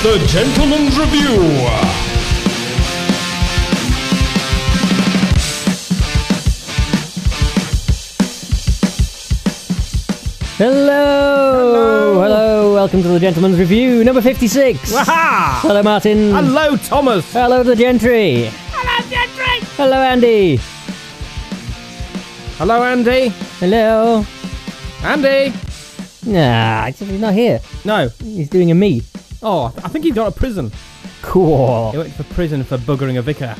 The Gentleman's Review. Hello, welcome to the Gentleman's Review, number 56. Waha! Hello, Martin. Hello, Thomas. Hello, the Gentry. Hello, Gentry. Hello, Andy. Hello, Andy. Hello. Andy. Nah, he's not here. No. He's doing a me. Oh, I think he got to prison. Cool. He went to prison for buggering a vicar.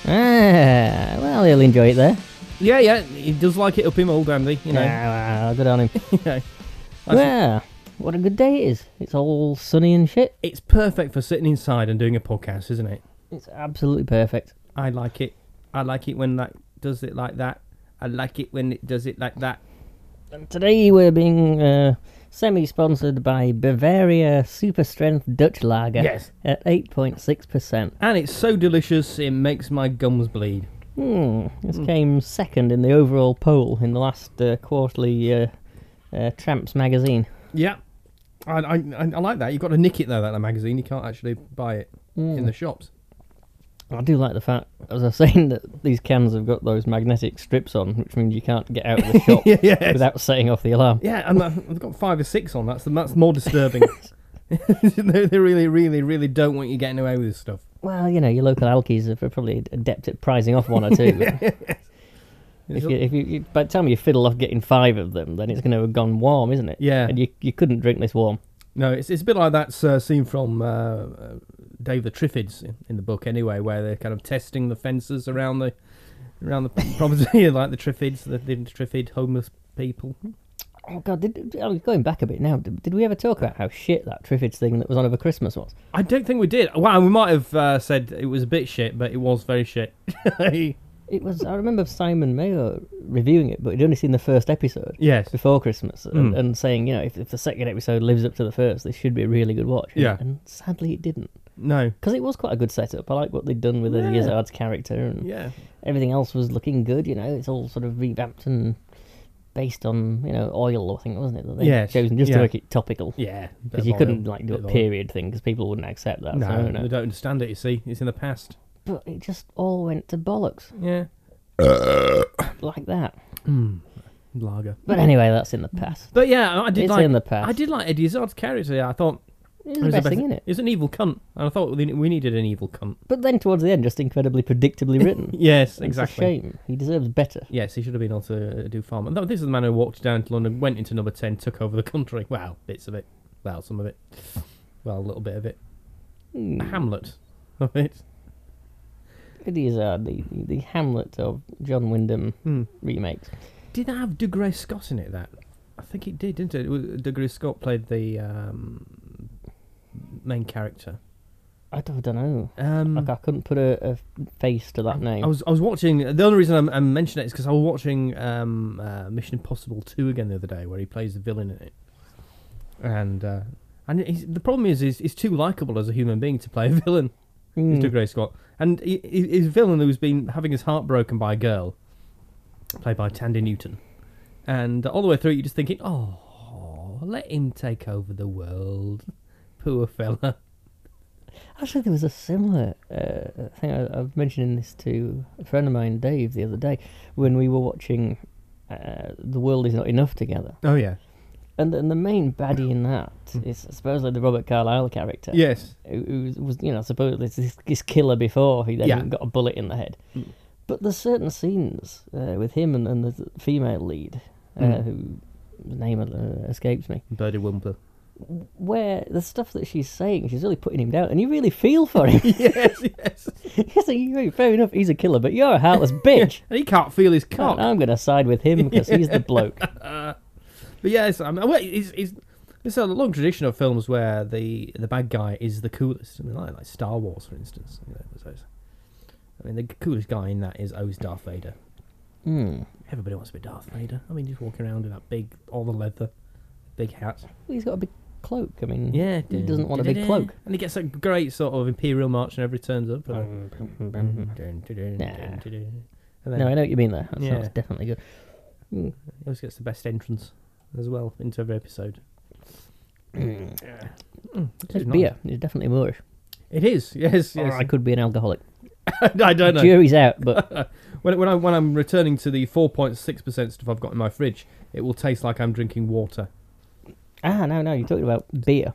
Ah, well, he'll enjoy it there. Yeah, he does like it up him old Andy, you know. Well, good on him. You know. Well, what a good day it is. It's all sunny and shit. It's perfect for sitting inside and doing a podcast, isn't it? It's absolutely perfect. I like it. I like it when that does it like that. I like it when it does it like that. And today we're being semi-sponsored by Bavaria Super Strength Dutch Lager. Yes. At 8.6%. And it's so delicious, it makes my gums bleed. This came second in the overall poll in the last quarterly Tramps magazine. Yeah. I like that. You've got to nick it, though, that magazine. You can't actually buy it in the shops. I do like the fact, as I was saying, that these cans have got those magnetic strips on, which means you can't get out of the shop Yes. without setting off the alarm. Yeah, and I've got 5 or 6 on. That's more disturbing. They really, really, really don't want you getting away with this stuff. Well, you know, your local alkies are probably adept at prizing off one or two. If you, by the time you fiddle off getting 5 of them, then it's going to have gone warm, isn't it? Yeah. And you couldn't drink this warm. No, it's a bit like that scene from Dave the Triffids in the book, anyway, where they're kind of testing the fences around the property, like the Triffids, the Triffid homeless people. Oh God! Going back a bit now, did we ever talk about how shit that Triffids thing that was on over Christmas was? I don't think we did. Well, we might have said it was a bit shit, but it was very shit. It was. I remember Simon Mayo reviewing it, but he'd only seen the first episode. Yes. Before Christmas, and saying, you know, if the second episode lives up to the first, this should be a really good watch. Yeah. And sadly, it didn't. No. Because it was quite a good setup. I like what they'd done with the Izzard's character, and everything else was looking good. You know, it's all sort of revamped and based on, you know, oil, I think, wasn't it? That they chosen just to make it topical. Yeah. Because you couldn't do a period thing because people wouldn't accept that. No, so, they don't understand it. You see, it's in the past. But it just all went to bollocks. Yeah. Like that. Lager. But anyway, that's in the past. But yeah, I did It's like. in the past. I did like Eddie Izzard's character. Yeah, I thought It was the best thing in it. He was an evil cunt, and I thought we needed an evil cunt. But then towards the end, just incredibly predictably written. Yes, It's exactly. a shame. He deserves better. Yes, he should have been able to do far more. No, this is the man who walked down to London, went into number 10, took over the country. Well, bits of it. Well, some of it. Well, a little bit of it. A Hamlet of it. It is the Hamlet of John Wyndham remakes. Did that have Dougray Scott in it, that? I think it did, didn't it? Dougray Scott played the main character. I don't know. Like I couldn't put a face to that name. I was watching. The only reason I'm mentioning it is because I was watching Mission Impossible 2 again the other day, where he plays the villain in it. And the problem is he's too likable as a human being to play a villain. He's Dougray Scott, and he's a villain who's been having his heart broken by a girl, played by Tandy Newton, and all the way through you're just thinking, oh, let him take over the world, poor fella. Actually, there was a similar thing. I was mentioning this to a friend of mine, Dave, the other day, when we were watching The World Is Not Enough together. Oh yeah. And the main baddie in that is supposedly the Robert Carlyle character. Yes. Who was, you know, supposedly this killer before he then got a bullet in the head. But there's certain scenes with him and the female lead, whose name escapes me, Birdie Wumper. where the stuff that she's saying, she's really putting him down, and you really feel for him. Yes. Yes, fair enough, he's a killer, but you're a heartless bitch. And he can't feel his cock. And I'm going to side with him because he's the bloke. But yes, I mean, it's a long tradition of films where the bad guy is the coolest. I mean, like Star Wars, for instance. You know, I mean, the coolest guy in that is always Darth Vader. Everybody wants to be Darth Vader. I mean, just walking around in that all the leather, big hat. Well, he's got a big cloak. I mean, Yeah, who doesn't want a big cloak? And he gets a great sort of Imperial march whenever he turns up. Nah. And then No, I know what you mean there. That Yeah. sounds definitely good. he always gets the best entrance as well into every episode. It's beer. It's definitely Moorish. It is, yes. Or I could be an alcoholic. I don't know. Jury's out, but when I'm returning to the 4.6% stuff I've got in my fridge, it will taste like I'm drinking water. No, you're talking about beer.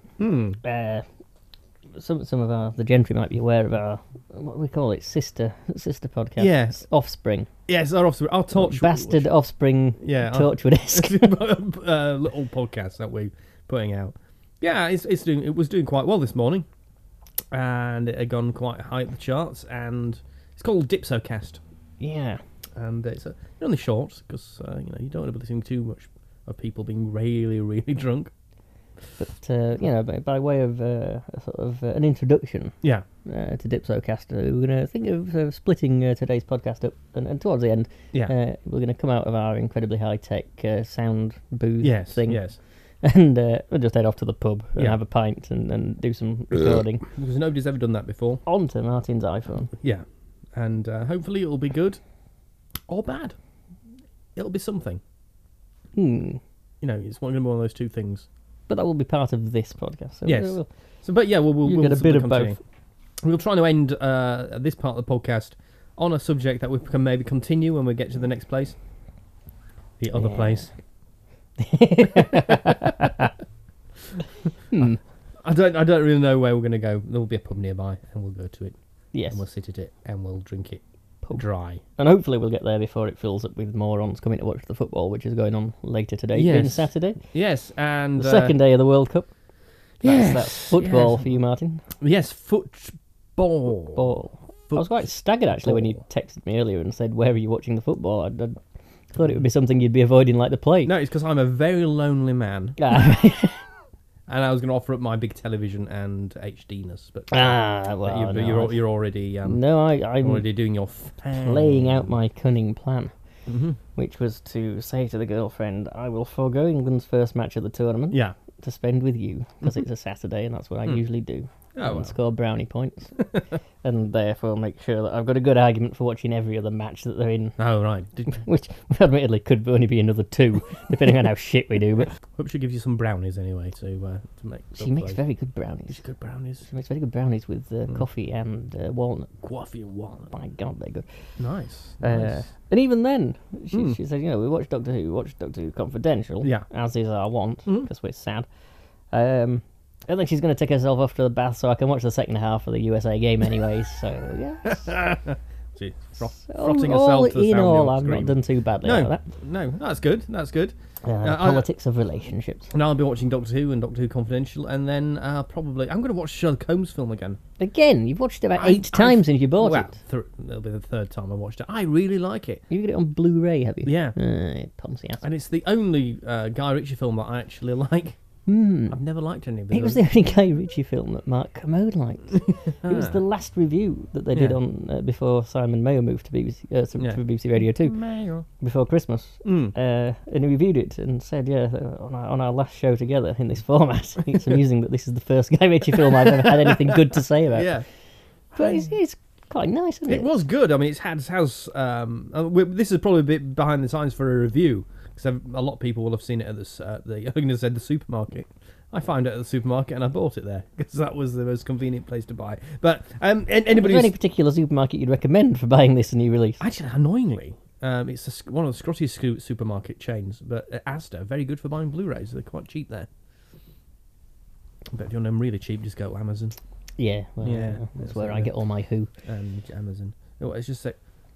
Some of the gentry might be aware of our, what we call it, sister podcast. Yes. Offspring. Yes, our Offspring. Our Torchwood. Bastard Offspring. Yeah. Torchwood-esque. Little podcast that we're putting out. Yeah, it was doing quite well this morning, and it had gone quite high up the charts, and it's called Dipsocast. Yeah. And it's only short because you don't want to be listening too much of people being really, really drunk. But by way of sort of an introduction, Yeah. To Dipsocast, we're going to think of splitting today's podcast up, and towards the end, Yeah. we're going to come out of our incredibly high-tech sound booth thing, Yes. and we'll just head off to the pub and Yeah. have a pint and do some recording Because nobody's ever done that before. onto Martin's iPhone. Yeah. And hopefully it'll be good or bad. It'll be something. It's going to be one of those two things. But that will be part of this podcast. So Yes. we'll We'll get a bit of continue. both. We'll try to end this part of the podcast on a subject that we can maybe continue when we get to the next place. The other place. I don't really know where we're going to go. There will be a pub nearby, and we'll go to it. Yes. And we'll sit at it, and we'll drink it dry. And hopefully we'll get there before it fills up with morons coming to watch the football, which is going on later today, Yes. being Saturday. Yes, and... The second day of the World Cup. Yes. That's football yes. for you, Martin. Yes, football. Ball. I was quite staggered, actually, when you texted me earlier and said, where are you watching the football? I thought it would be something you'd be avoiding like the plague. No, it's because I'm a very lonely man. Ah, And I was going to offer up my big television and HDness, but well, you're already I'm already doing your playing out my cunning plan, Mm-hmm. which was to say to the girlfriend, I will forego England's first match of the tournament Yeah. to spend with you, because it's a Saturday and that's what I usually do. Oh, And well. score brownie points. And therefore make sure that I've got a good argument for watching every other match that they're in. Oh, right. Which admittedly could only be another 2, depending on how shit we do. But Hope she gives you some brownies anyway to make. she makes very good brownies. good brownies. She makes very good brownies with coffee and walnut. Coffee and walnut. My God, they're good. Nice. And even then, she said, we watched Doctor Who, Confidential, Yeah. as is our want, because we're sad. And then she's going to take herself off to the bath so I can watch the second half of the USA game anyway. So, yeah. She's frotting herself all to the in sound all, of I've the not screen. done too badly like that. No, that's good. That's good. Politics of relationships. And I'll be watching Doctor Who and Doctor Who Confidential, and then I'm going to watch Sherlock Holmes film again. Again, you've watched it about 8 times since you bought it. It'll be the third time I watched it. I really like it. You got it on Blu-ray, have you? Yeah. Poncy ass. And it's the only Guy Ritchie film that I actually like. I've never liked any of them. It was the only Guy Ritchie film that Mark Commode liked. It was the last review that they did on before Simon Mayo moved to BBC, to BBC Radio 2, Mayo. before Christmas. And he reviewed it and said, on our last show together in this format, it's amusing that this is the first Guy Ritchie film I've ever had anything good to say about. Yeah. But it's quite nice, isn't it? It was good. I mean, this is probably a bit behind the times for a review, because a lot of people will have seen it at the supermarket. I found it at the supermarket and I bought it there because that was the most convenient place to buy. But anybody, Is there any particular supermarket you'd recommend for buying this new release? actually, annoyingly, it's one of the Scottish supermarket chains. But Asda, very good for buying Blu-rays. They're quite cheap there. But if you want them really cheap, just go to Amazon. Yeah, well, Yeah, that's where I get all my Who. Amazon. Oh, it's just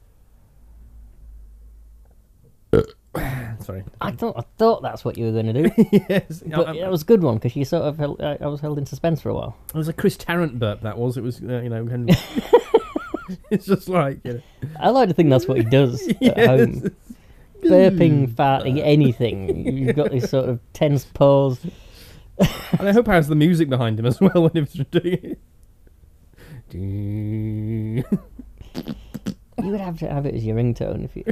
sorry. I thought that's what you were going to do. Yes, But that was a good one, because you sort of I was held in suspense for a while. it was a Chris Tarrant burp. That was. It was kind of, it's just like I like to think that's what he does at home. Burping, farting, anything. You've got this sort of tense pause. And I hope it has the music behind him as well when he was doing it. You would have to have it as your ringtone if you...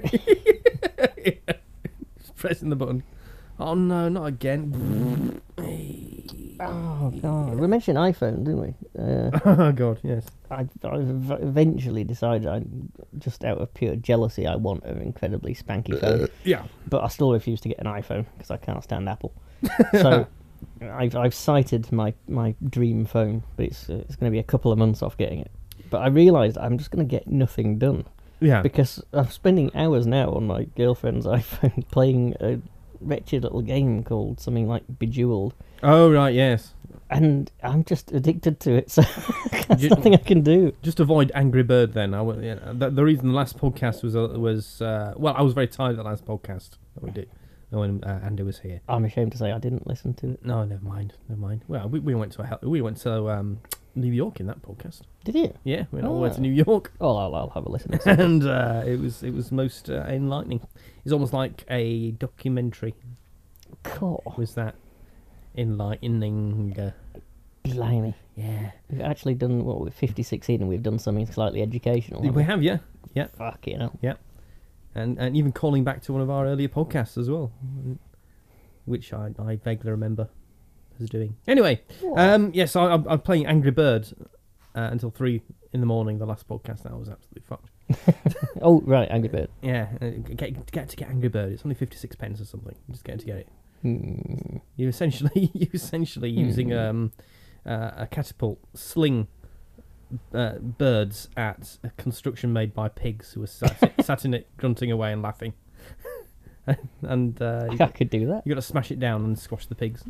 Just pressing the button. Oh no, not again. Oh, God. We mentioned iPhone, didn't we? Oh God, yes. I've eventually decided, just out of pure jealousy, I want an incredibly spanky phone. Yeah. But I still refuse to get an iPhone, because I can't stand Apple. So I've sighted my dream phone, but it's going to be a couple of months off getting it. But I realised I'm just going to get nothing done. Yeah. Because I'm spending hours now on my girlfriend's iPhone playing a wretched little game called something like Bejeweled. Oh, right, yes. And I'm just addicted to it, so there's nothing I can do. Just avoid Angry Bird then. The reason the last podcast was I was very tired of the last podcast that we did when Andy was here. I'm ashamed to say I didn't listen to it. No, never mind. Well, we went to New York in that podcast. Did you? Yeah, we went all the way to New York. Oh, I'll have a listen. And it was most enlightening. It's almost like a documentary. Cool. Was that enlightening? Blimey. Yeah. We've actually done, we're 56 in and we've done something slightly educational. We have, yeah. Yeah. Fuck, you know. Yeah. And even calling back to one of our earlier podcasts as well, which I vaguely remember us doing. Anyway, yes, I'm playing Angry Birds until 3 in the morning. The last podcast, that was absolutely fucked. Oh, right, Angry Bird. Yeah, get Angry Bird. It's only 56 pence or something. Just get it. You're essentially using a catapult, sling birds at a construction made by pigs who were sat in it, grunting away and laughing. And I could do that. You got to smash it down and squash the pigs.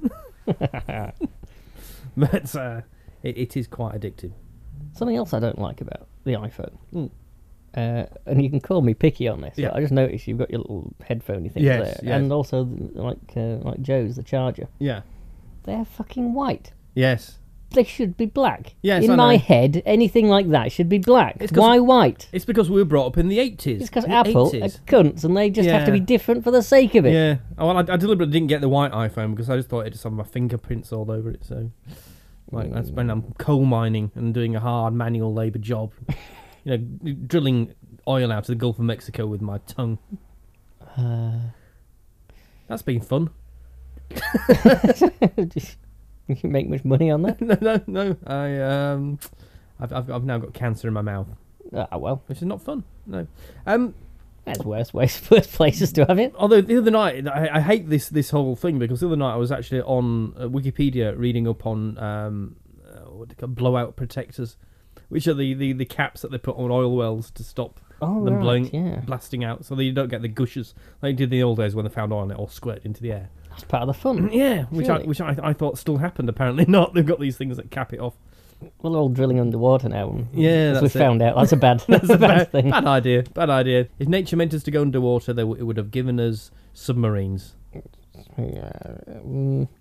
But it is quite addictive. Something else I don't like about the iPhone. And you can call me picky on this, but I just noticed you've got your little headphone thing there. Yes. And also, like Joe's, the charger. Yeah. They're fucking white. Yes. They should be black. Yes, in my head, anything like that should be black. Why white? It's because we were brought up in the 80s. It's because Apple are cunts and they just have to be different for the sake of it. Yeah. Well, I deliberately didn't get the white iPhone because I just thought it just had my fingerprints all over it. So, that's when I'm coal mining and doing a hard manual labour job. Drilling oil out of the Gulf of Mexico with my tongue. That's been fun. You can make much money on that? No. I've now got cancer in my mouth. Ah, well. Which is not fun. No. That's worse places to have it. Although the other night, I hate this whole thing because the other night I was actually on Wikipedia reading up on what they call blowout protectors, which are the caps that they put on oil wells to stop them blasting out, so that you don't get the gushers like you did in the old days when they found oil and it all squirted into the air. That's part of the fun. Yeah, which I thought still happened. Apparently not. They've got these things that cap it off. Well, they're all drilling underwater now. Yeah, as we found out. That's a bad thing. Bad idea. If nature meant us to go underwater, it would have given us submarines. Yeah.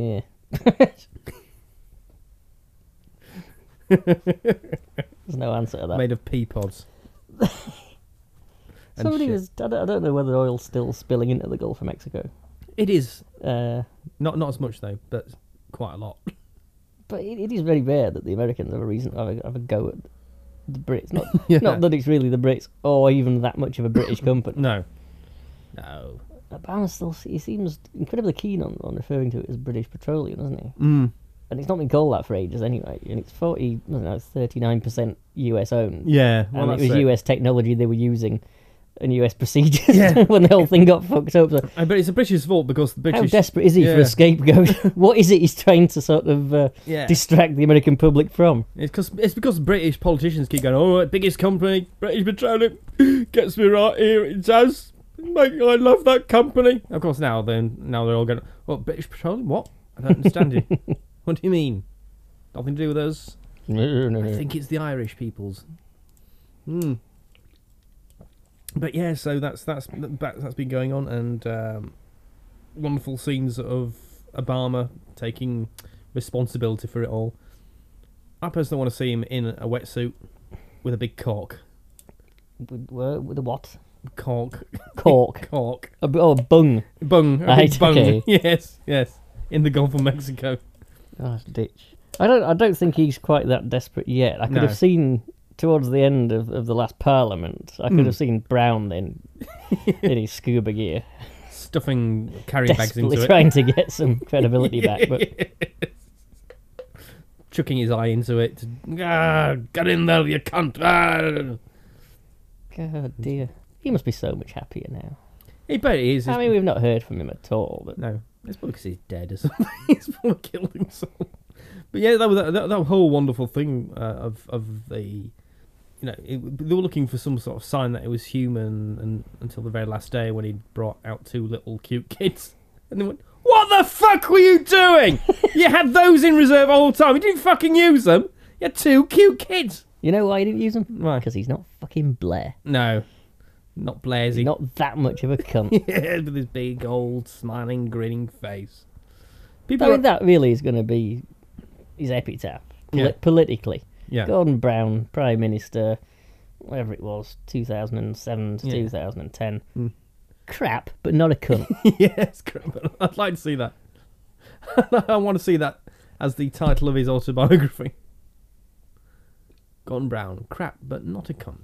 There's no answer to that. Made of pea pods. Somebody was. I don't know whether oil's still spilling into the Gulf of Mexico. It is. Not as much though, but quite a lot. But it is very rare that the Americans have a go at the Brits. Not that it's really the Brits or even that much of a British company. No. Obama he seems incredibly keen on referring to it as British Petroleum, doesn't he? Mm. And it's not been called that for ages anyway. And it's 39% US owned. Yeah. Well, and it was US technology they were using and US procedures when the whole thing got fucked up. So but it's a British fault because the British... How desperate is he for a scapegoat? What is it he's trying to sort of distract the American public from? It's because British politicians keep going, oh, biggest company, British Petroleum, gets me right here, it does. I love that company. Of course, now they're all going, oh, British Petroleum? What? I don't understand you. What do you mean? Nothing to do with us? No. I think it's the Irish peoples. But yeah, so that's been going on, and wonderful scenes of Obama taking responsibility for it all. I personally want to see him in a wetsuit with a big cork. With a what? Cork. Cork. Cork. A bung. Bung. Right, bung. okay. Yes. In the Gulf of Mexico. Oh, ditch. I don't think he's quite that desperate yet. I could have seen towards the end of the last Parliament. I could have seen Brown then in his scuba gear, stuffing carry bags into it, trying to get some credibility back, but chucking his eye into it. Get in there, you cunt! God dear, he must be so much happier now. He bet he is. I mean, we've not heard from him at all, but no. It's probably because he's dead or something. He's probably killed himself. But yeah, that whole wonderful thing of the, they were looking for some sort of sign that it was human, and until the very last day when he brought out 2 little cute kids, and they went, "What the fuck were you doing? You had those in reserve all the time. You didn't fucking use them. You had 2 cute kids." You know why he didn't use them? Why? Because he's not fucking Blair. No, not Blairsy. Not that much of a cunt. Yeah, with his big old smiling, grinning face. That really is going to be his epitaph politically. Yeah. Gordon Brown, Prime Minister, whatever it was, 2007 to 2010. Crap, but not a cunt. Yes, crap. I'd like to see that. I want to see that as the title of his autobiography. Gordon Brown, crap, but not a cunt.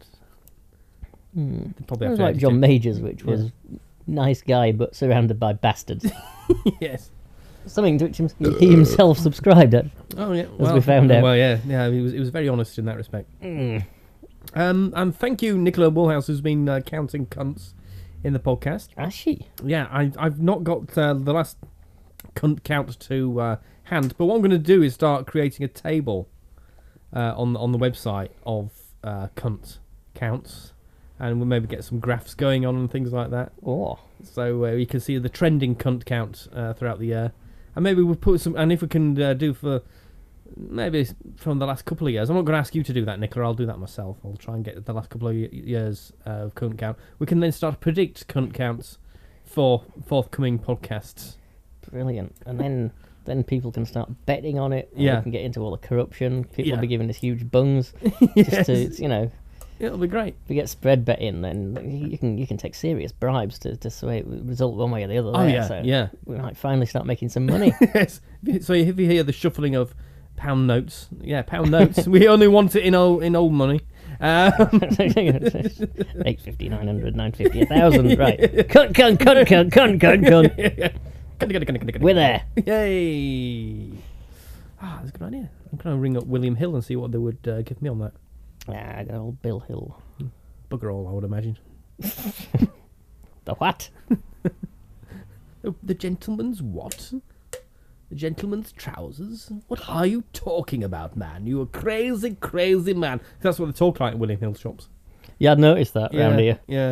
Probably It was like John Majors, which was nice guy, but surrounded by bastards. Yes. Something to which he himself subscribed at. Oh yeah, as we found out. Well, yeah. He was very honest in that respect. And thank you, Nicola Woolhouse, who's been counting cunts in the podcast. Has she? Yeah, I've not got the last cunt count to hand, but what I'm going to do is start creating a table on the website of cunt counts, and we'll maybe get some graphs going on and things like that. Oh. So you can see the trending cunt count throughout the year. And maybe we'll put some, and if we can do for, maybe from the last couple of years. I'm not going to ask you to do that, Nicola. I'll do that myself. I'll try and get the last couple of years of cunt count. We can then start to predict cunt counts for forthcoming podcasts. Brilliant. And then people can start betting on it. Yeah. We can get into all the corruption. People will Yeah. be giving us huge bungs. Yes. Just to, It'll be great. if we get spread betting, then you can take serious bribes to sway it result one way or the other. Oh, there. yeah, So yeah. we might finally start making some money. Yes. So if you hear the shuffling of pound notes, pound notes. We only want it in old money. 850, 900, 950, 1,000. Right. Cunt. We're there. Yay! That's a good idea. I'm going to ring up William Hill and see what they would give me on that. Good old Bill Hill. Bugger all, I would imagine. The what? The gentleman's what? The gentleman's trousers? What are you talking about, man? You a crazy, crazy man. That's what they talk like in William Hill shops. Yeah, I'd noticed that round here. Yeah.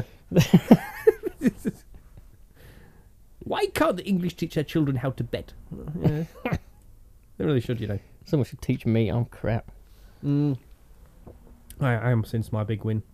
Why can't the English teach their children how to bet? Yeah. They really should, Someone should teach me. I'm crap. I am since my big win.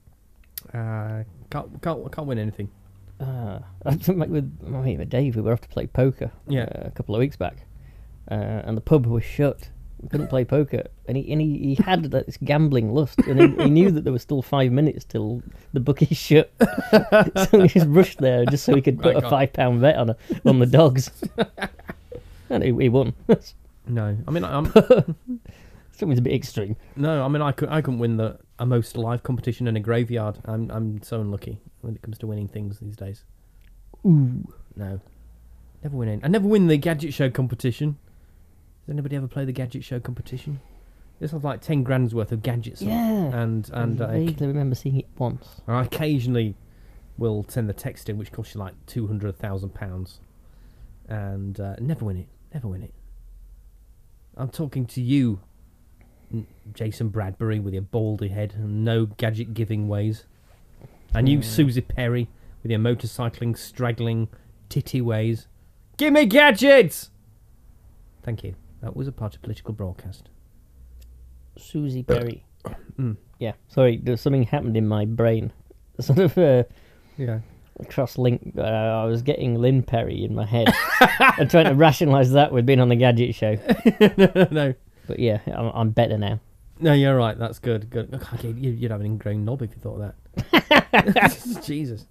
Can't win anything. I think with my mate Dave, we were off to play poker a couple of weeks back, and the pub was shut. We couldn't play poker, and he had this gambling lust, and he knew that there was still 5 minutes till the bookie shut. So he just rushed there just so he could put a £5 bet on the dogs, and he won. No, I mean I'm. Something's a bit extreme. No, I mean I couldn't win a most live competition in a graveyard. I'm so unlucky when it comes to winning things these days. Ooh. No, never win any. I never win the gadget show competition. Does anybody ever play the gadget show competition? This was like 10 grand's worth of gadgets. Yeah. And I vaguely remember seeing it once. I occasionally will send the text in, which costs you like £200,000, and never win it. Never win it. I'm talking to you, Jason Bradbury, with your baldy head and no gadget giving ways, and you, Susie Perry, with your motorcycling, straggling, titty ways. Give me gadgets! Thank you. That was a part of political broadcast. Susie Perry. Yeah, sorry, there's something happened in my brain. Sort of a cross-link. I was getting Lynn Perry in my head and trying to rationalise that with being on the gadget show. No. But yeah, I'm better now. No, you're right. That's good. Good. Okay, you'd have an ingrown knob if you thought that. Jesus.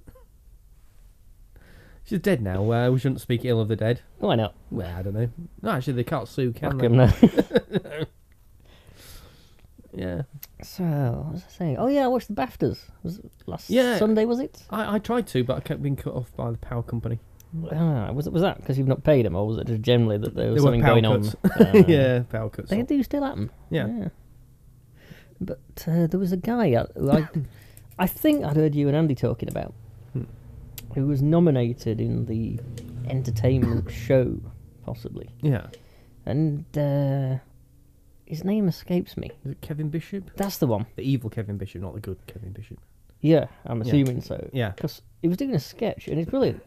She's dead now. We shouldn't speak ill of the dead. Why not? Well, I don't know. No, actually, they can't sue, can Fuck they? 'em, no. Yeah. So, what was I saying? Oh yeah, I watched the BAFTAs. Was it last Yeah. Sunday, was it? I tried to, but I kept being cut off by the power company. Was that because you've not paid them, or was it just generally that there was There were something power going cuts. on? Yeah, power cuts. They do still happen. Yeah. But there was a guy who I think I'd heard you and Andy talking about, who was nominated in the entertainment show, possibly. Yeah. And his name escapes me. Is it Kevin Bishop? That's the one. The evil Kevin Bishop, not the good Kevin Bishop. Yeah, I'm assuming so. Yeah. Because he was doing a sketch, and it's brilliant.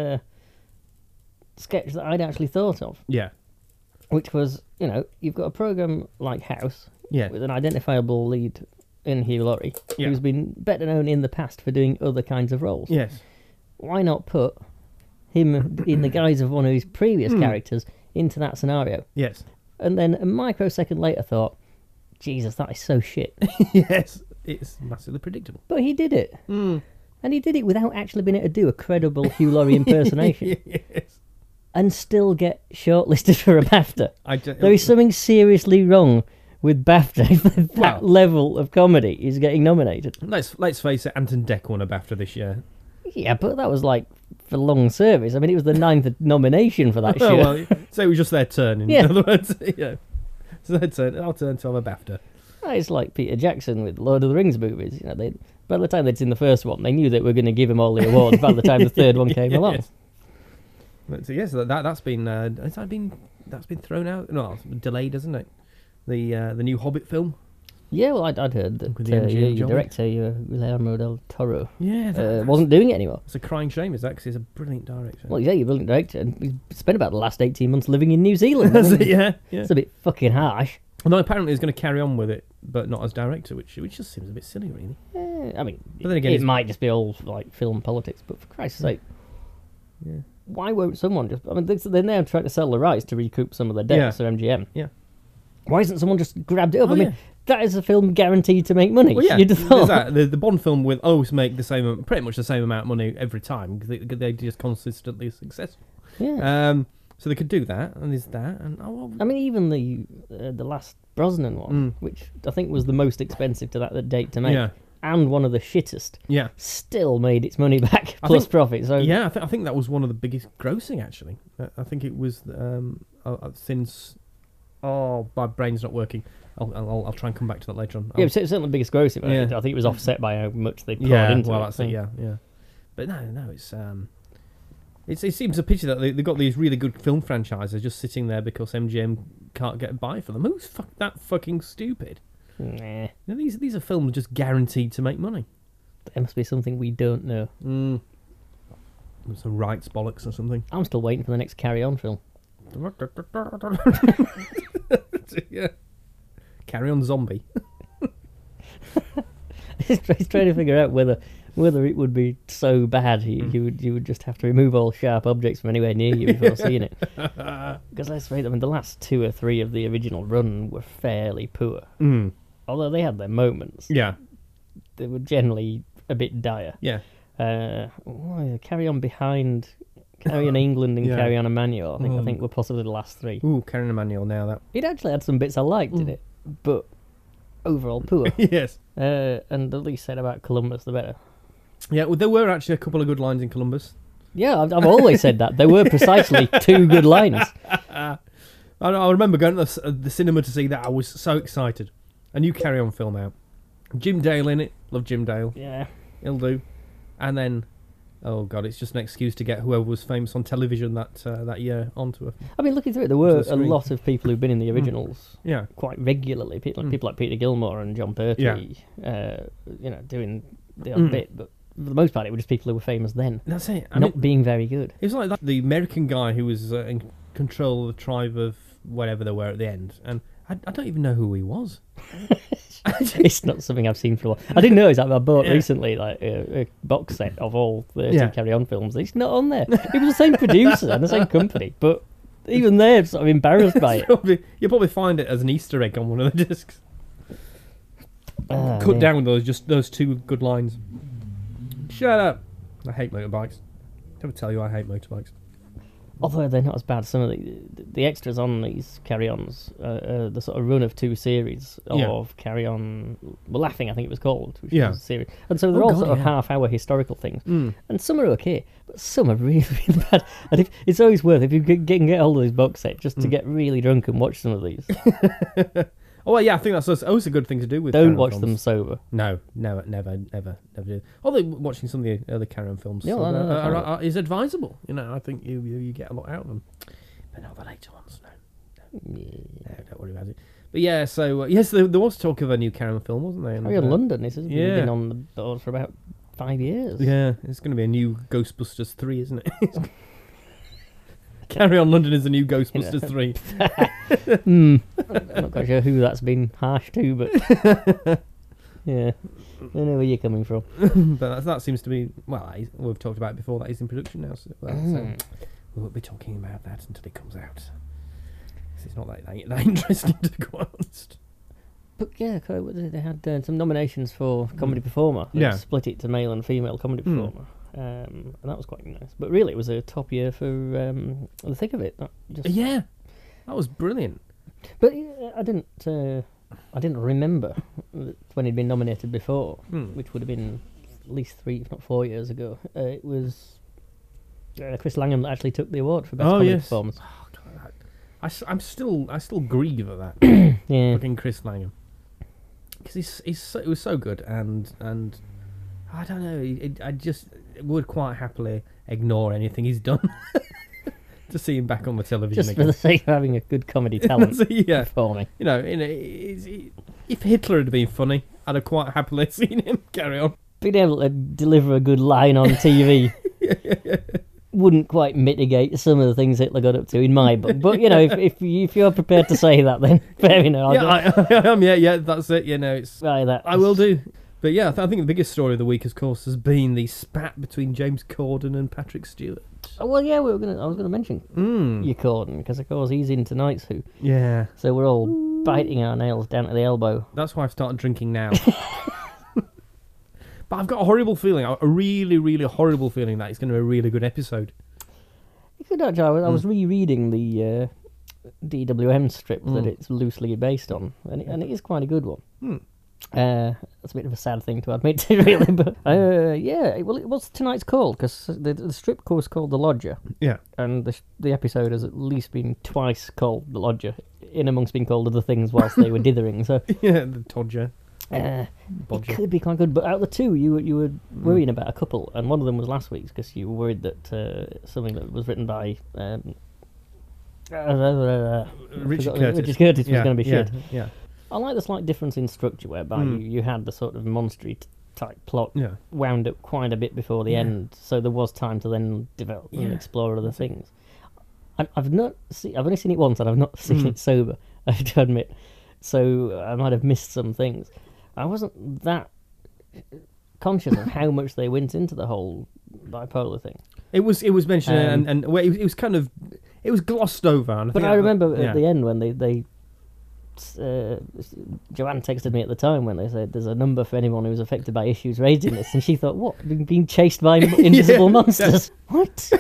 Sketch that I'd actually thought of, Yeah. which was, you've got a program like House Yeah. with an identifiable lead in Hugh Laurie, Yeah. who's been better known in the past for doing other kinds of roles. Yes. Why not put him in the guise of one of his previous characters into that scenario? Yes. And then a microsecond later thought, Jesus, that is so shit. Yes. It's massively predictable. But he did it. And he did it without actually being able to do a credible Hugh Laurie impersonation. Yes. And still get shortlisted for a BAFTA. There is something seriously wrong with BAFTA if that level of comedy is getting nominated. Let's face it, Anton Deck won a BAFTA this year. Yeah, but that was like for long service. I mean, it was the 9th nomination for that show. Well, so it was just their turn. In other words, it's their turn. Our turn to have a BAFTA. It's like Peter Jackson with Lord of the Rings movies. By the time they'd seen the first one, they knew they were going to give him all the awards. By the time the third one came along. But, so yes, that's been thrown out. No, it's delayed, isn't it? The new Hobbit film. Yeah, well, I'd heard that With the MGM your director, Guillermo del Toro, Yeah, wasn't doing it anymore. it's a crying shame, is that? Because he's a brilliant director. Well, yeah, you're a brilliant director, and he's spent about the last 18 months living in New Zealand. I mean, yeah. It's a bit fucking harsh. Although apparently he's going to carry on with it, but not as director, which just seems a bit silly, really. I mean, But then again, it it's- might just be all like film politics, but for Christ's sake, why won't someone just... I mean, they're now trying to sell the rights to recoup some of the debts to MGM. Yeah. Why isn't someone just grabbed it up? Oh, I mean, that is a film guaranteed to make money. Well, yeah, You'd have thought. there's that. The Bond film will always make pretty much the same amount of money every time because they're just consistently successful. Yeah. So they could do that, and there's that, and I mean, even the last Brosnan one, which I think was the most expensive to that date to make, and one of the shittest, still made its money back plus profit. So yeah, I think that was one of the biggest grossing actually. I think it was since. Oh, my brain's not working. I'll try and come back to that later on. Yeah, it's certainly the biggest grossing. But I think it was offset by how much they poured into it. Well, that's it. Yeah. But no, it seems a pity that they've got these really good film franchises just sitting there because MGM can't get a buy for them. Who's that fucking stupid? Nah. These are films just guaranteed to make money. There must be something we don't know. Some rights bollocks or something. I'm still waiting for the next Carry On film. Yeah. Carry On Zombie. He's trying to figure out whether it would be so bad you would just have to remove all sharp objects from anywhere near you before seeing it. Because let's face it, I mean, the last 2 or 3 of the original run were fairly poor. Although they had their moments. Yeah. They were generally a bit dire. Yeah. Carry On Behind, Carry On England, and Carry On Emmanuel. I think were possibly the last 3. Ooh, Carry On Emmanuel now. That. It actually had some bits I liked in it, but overall poor. Yes. And the least said about Columbus, the better. Yeah, well, there were actually a couple of good lines in Columbus. Yeah, I've always said that. There were precisely 2 good lines. I remember going to the cinema to see that. I was so excited. A new Carry On film out. Jim Dale in it. Love Jim Dale. Yeah. He'll do. And then, oh God, it's just an excuse to get whoever was famous on television that year onto it. I mean, looking through it, there were a lot of people who've been in the originals quite regularly. People like Peter Gilmore and John Pertwee, doing the odd bit, but for the most part, it were just people who were famous then. That's it. Not being very good. It was like that, the American guy who was in control of the tribe of whatever they were at the end, and I don't even know who he was. It's not something I've seen for a while. I didn't notice that I bought recently like a box set of all 30 Carry On films. It's not on there. It was the same producer and the same company, but even they're sort of embarrassed by it. You'll probably find it as an Easter egg on one of the discs. Cut down those 2 good lines. Shut up. I hate motorbikes. Never tell you I hate motorbikes. Although they're not as bad as some of the extras on these Carry-Ons, the sort of run of 2 series of Carry-On, Laughing, I think it was called, which was a series. And so they're all sort of half-hour historical things. And some are okay, but some are really, really bad. And it's always worth, if you can get hold of this box set, just to get really drunk and watch some of these. Oh yeah, I think that's always a good thing to do with. Don't Carry-On watch films. them sober. No, never do. Although watching some of the other Carry-On films Yeah, is advisable. I think you get a lot out of them. But not the later ones. No, don't worry about it. But yeah, so yes, there was talk of a new Carry-On film, wasn't there? Carry-On London. It's been on the board for about 5 years. Yeah, it's going to be a new Ghostbusters 3, isn't it? Carry-On London is the new Ghostbusters 3. I'm not quite sure who that's been harsh to, but yeah, I know where you're coming from. But that seems to be, well, we've talked about it before, that is in production now, so we won't be talking about that until it comes out. It's not that interesting, to be quite honest. But yeah, they had some nominations for comedy performer. They split it to male and female comedy performer. And that was quite nice. But really, it was a top year for the thick of it. Yeah, that was brilliant. But I didn't remember when he'd been nominated before, which would have been at least 3, if not 4 years ago. It was Chris Langham that actually took the award for best comedy performance. Oh, God, I still grieve at that. Yeah, Fucking Chris Langham, because it was so good, and I don't know. I just would quite happily ignore anything he's done to see him back on the television just again. for the sake of having a good comedy talent performing. If Hitler had been funny, I'd have quite happily seen him carry on. Being able to deliver a good line on TV wouldn't quite mitigate some of the things Hitler got up to in my book. But if you're prepared to say that, then fair enough. I am. Yeah, that's it. It's right, I will do. But yeah, I think the biggest story of the week, of course, has been the spat between James Corden and Patrick Stewart. Oh, well, yeah, I was going to mention your Corden, because of course he's in tonight's Who. Yeah. So we're all biting our nails down to the elbow. That's why I've started drinking now. But I've got a horrible feeling, a really, really horrible feeling that it's going to be a really good episode. You could actually, I was rereading the DWM strip that it's loosely based on, and it is quite a good one. That's a bit of a sad thing to admit to, really, but what's tonight's called? Because the strip was called The Lodger. Yeah. And the episode has at least been twice called The Lodger, in amongst being called other things whilst they were dithering. So yeah, the Todger. It could be quite good, but out of the two, you were worrying about a couple, and one of them was last week's, because you were worried that something that was written by Richard Curtis was going to be shit. Yeah. I like the slight difference in structure, whereby you had the sort of monstery type plot wound up quite a bit before the end, so there was time to then develop and explore other things. I've only seen it once, and I've not seen it sober, I have to admit, so I might have missed some things. I wasn't that conscious of how much they went into the whole bipolar thing. It was mentioned, and it was kind of, it was glossed over. And I remember at the end when they Joanne texted me at the time when they said there's a number for anyone who's affected by issues raised in this, and she thought, what, being chased by invisible monsters? What?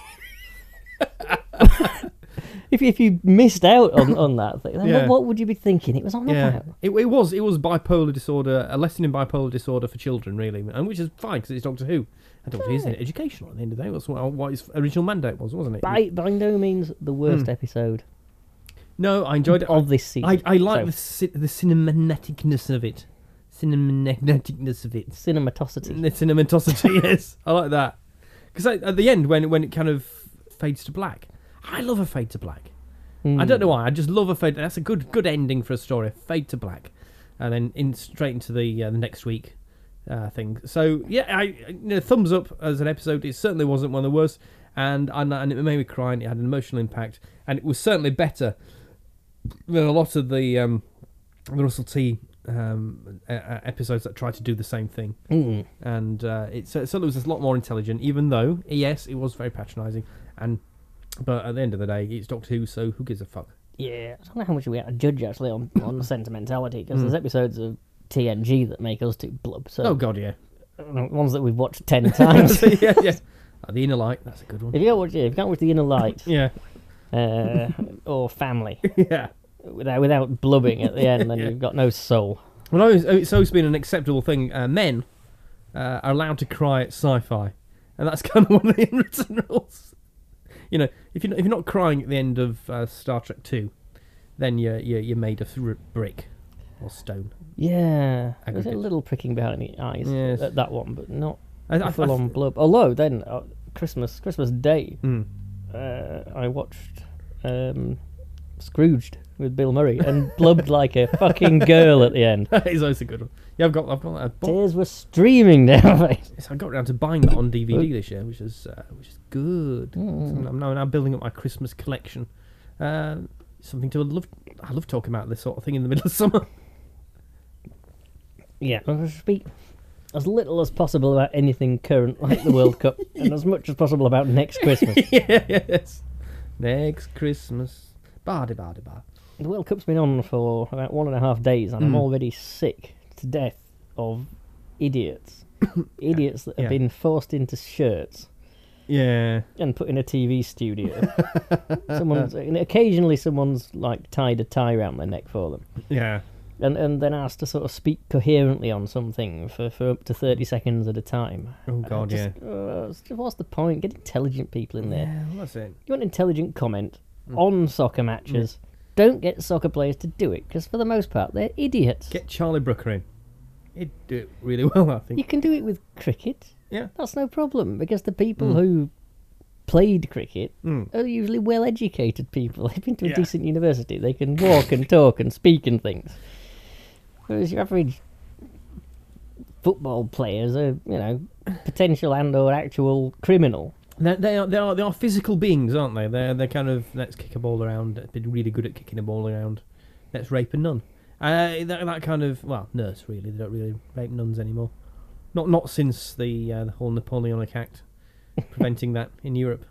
If you missed out on that thing, then what would you be thinking it was on about? It was bipolar disorder, a lesson in bipolar disorder for children, really, and which is fine because it's Doctor Who. And Doctor Who is educational at the end of the day. That's what his original mandate was, wasn't it? By no means the worst episode. No, I enjoyed it. Of this season. I like the cinematicness of it. Cinematosity. The cinematosity, yes. I like that. Because at the end, when it kind of fades to black, I love a fade to black. I don't know why. I just love a fade. That's a good ending for a story. Fade to black, and then straight into the next week thing. So yeah, thumbs up as an episode. It certainly wasn't one of the worst, and it made me cry. And it had an emotional impact, and it was certainly better than a lot of the Russell T episodes that tried to do the same thing. And it certainly was a lot more intelligent, even though yes, it was very patronising. But at the end of the day, it's Doctor Who, so who gives a fuck? Yeah, I don't know how much we have to judge actually on the sentimentality, because there's episodes of TNG that make us too blub. So oh god, yeah, ones that we've watched 10 times. yeah. The Inner Light, that's a good one. If you can't watch The Inner Light, yeah, or Family, yeah, without blubbing at the end, then you've got no soul. Well, it's always been an acceptable thing. Men are allowed to cry at sci-fi, and that's kind of one of the unwritten rules. If you're not crying at the end of Star Trek 2, then you're made of brick. or stone. Yeah, there's a Aggregate. little pricking behind the eyes Yes. at that one, but not I full on blub. Although then Christmas Day, Mm. I watched Scrooged with Bill Murray and blubbed like a fucking girl at the end. That is always a good one. Yeah, I've got that. Tears were streaming down my face. Yes, I got around to buying that on DVD this year, which is good. Mm. So I'm now building up my Christmas collection. Something to love. I love talking about this sort of thing in the middle of summer. Yeah, I'm going to speak as little as possible about anything current, like the World Cup, and as much as possible about next Christmas. Yes. Next Christmas. Bardy. The World Cup's been on for about 1.5 days, and I'm already sick to death of idiots. Idiots that have been forced into shirts Yeah. and put in a TV studio. Occasionally someone's like tied a tie around their neck for them. Yeah. And then asked to sort of speak coherently on something for up to 30 seconds at a time. Oh, God, What's the point? Get intelligent people in there. Yeah, well, that's it. You want intelligent comment on soccer matches. Don't get soccer players to do it, because for the most part, they're idiots. Get Charlie Brooker in. He'd do it really well, I think. You can do it with cricket. Yeah. That's no problem, because the people who played cricket are usually well-educated people. They've been to a decent university. They can walk and talk and speak and things. Whereas your average football players are, potential and/or actual criminal. They are physical beings, aren't they? They're kind of, let's kick a ball around. They're really good at kicking a ball around. Let's rape a nun. That kind of, well, nurse really. They don't really rape nuns anymore. Not since the whole Napoleonic Act preventing that in Europe.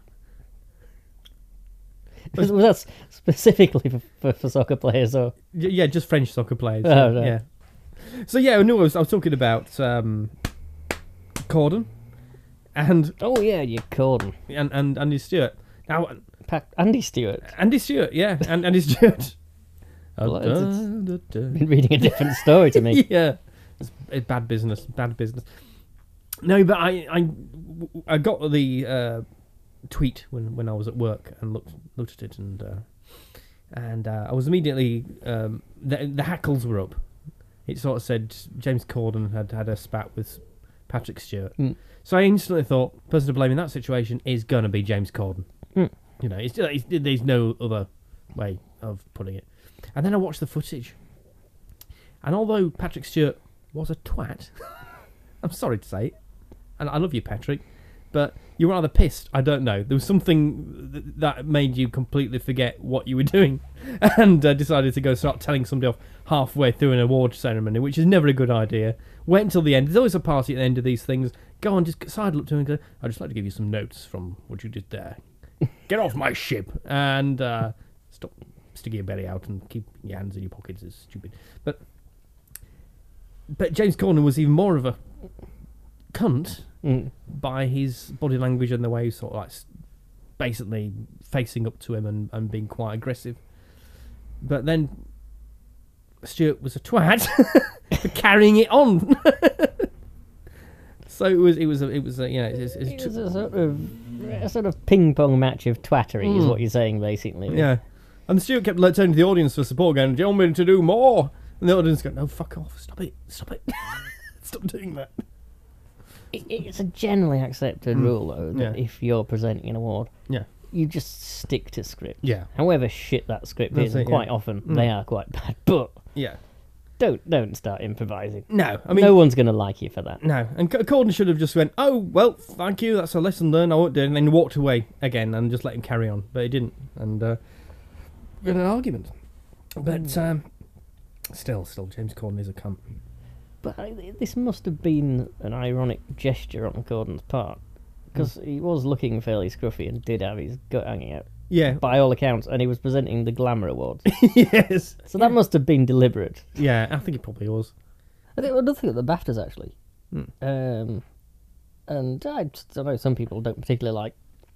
Was that specifically for soccer players, or? Yeah, just French soccer players. Oh, right. Yeah. So yeah, I was talking about Corden and Oh yeah, you Corden. and Andy Stewart. Now Andy Stewart. Andy Stewart, yeah, and Andy Stewart. Well, it's been reading a different story to me. Yeah, it's bad business. No, but I got the tweet when I was at work and looked at it, and I was immediately the hackles were up. It sort of said James Corden had a spat with Patrick Stewart. So I instantly thought, person to blame in that situation is going to be James Corden. There's no other way of putting it. And then I watched the footage. And although Patrick Stewart was a twat, I'm sorry to say it, and I love you, Patrick, but you were rather pissed. I don't know. There was something that made you completely forget what you were doing and decided to go start telling somebody off halfway through an award ceremony, which is never a good idea. Wait until the end. There's always a party at the end of these things. Go on, just sidle up to him and go, I'd just like to give you some notes from what you did there. Get off my ship and stop sticking your belly out and keep your hands in your pockets. It's stupid. But James Corden was even more of a cunt by his body language and the way he sort of like basically facing up to him and being quite aggressive. But then Stewart was a twat for carrying it on. So it was a sort of ping pong match of twattery is what you're saying, basically. Yeah. And Stewart kept turning to the audience for support, going, "Do you want me to do more?" And the audience go, "No, fuck off! Stop it! Stop doing that." It's a generally accepted rule, though, that if you're presenting an award, you just stick to script. Yeah. However shit that script is, and quite often they are quite bad. But don't start improvising. No, I mean, no one's going to like you for that. No, and Corden should have just went, "Oh well, thank you. That's a lesson learned. I won't do it," and then walked away again and just let him carry on. But he didn't, and we had an argument. But still, James Corden is a cunt. But this must have been an ironic gesture on Corden's part, because he was looking fairly scruffy and did have his gut hanging out. Yeah. By all accounts, and he was presenting the Glamour Awards. Yes. So that must have been deliberate. Yeah, I think it probably was. I think another thing at the BAFTAs, actually. And I know some people don't particularly like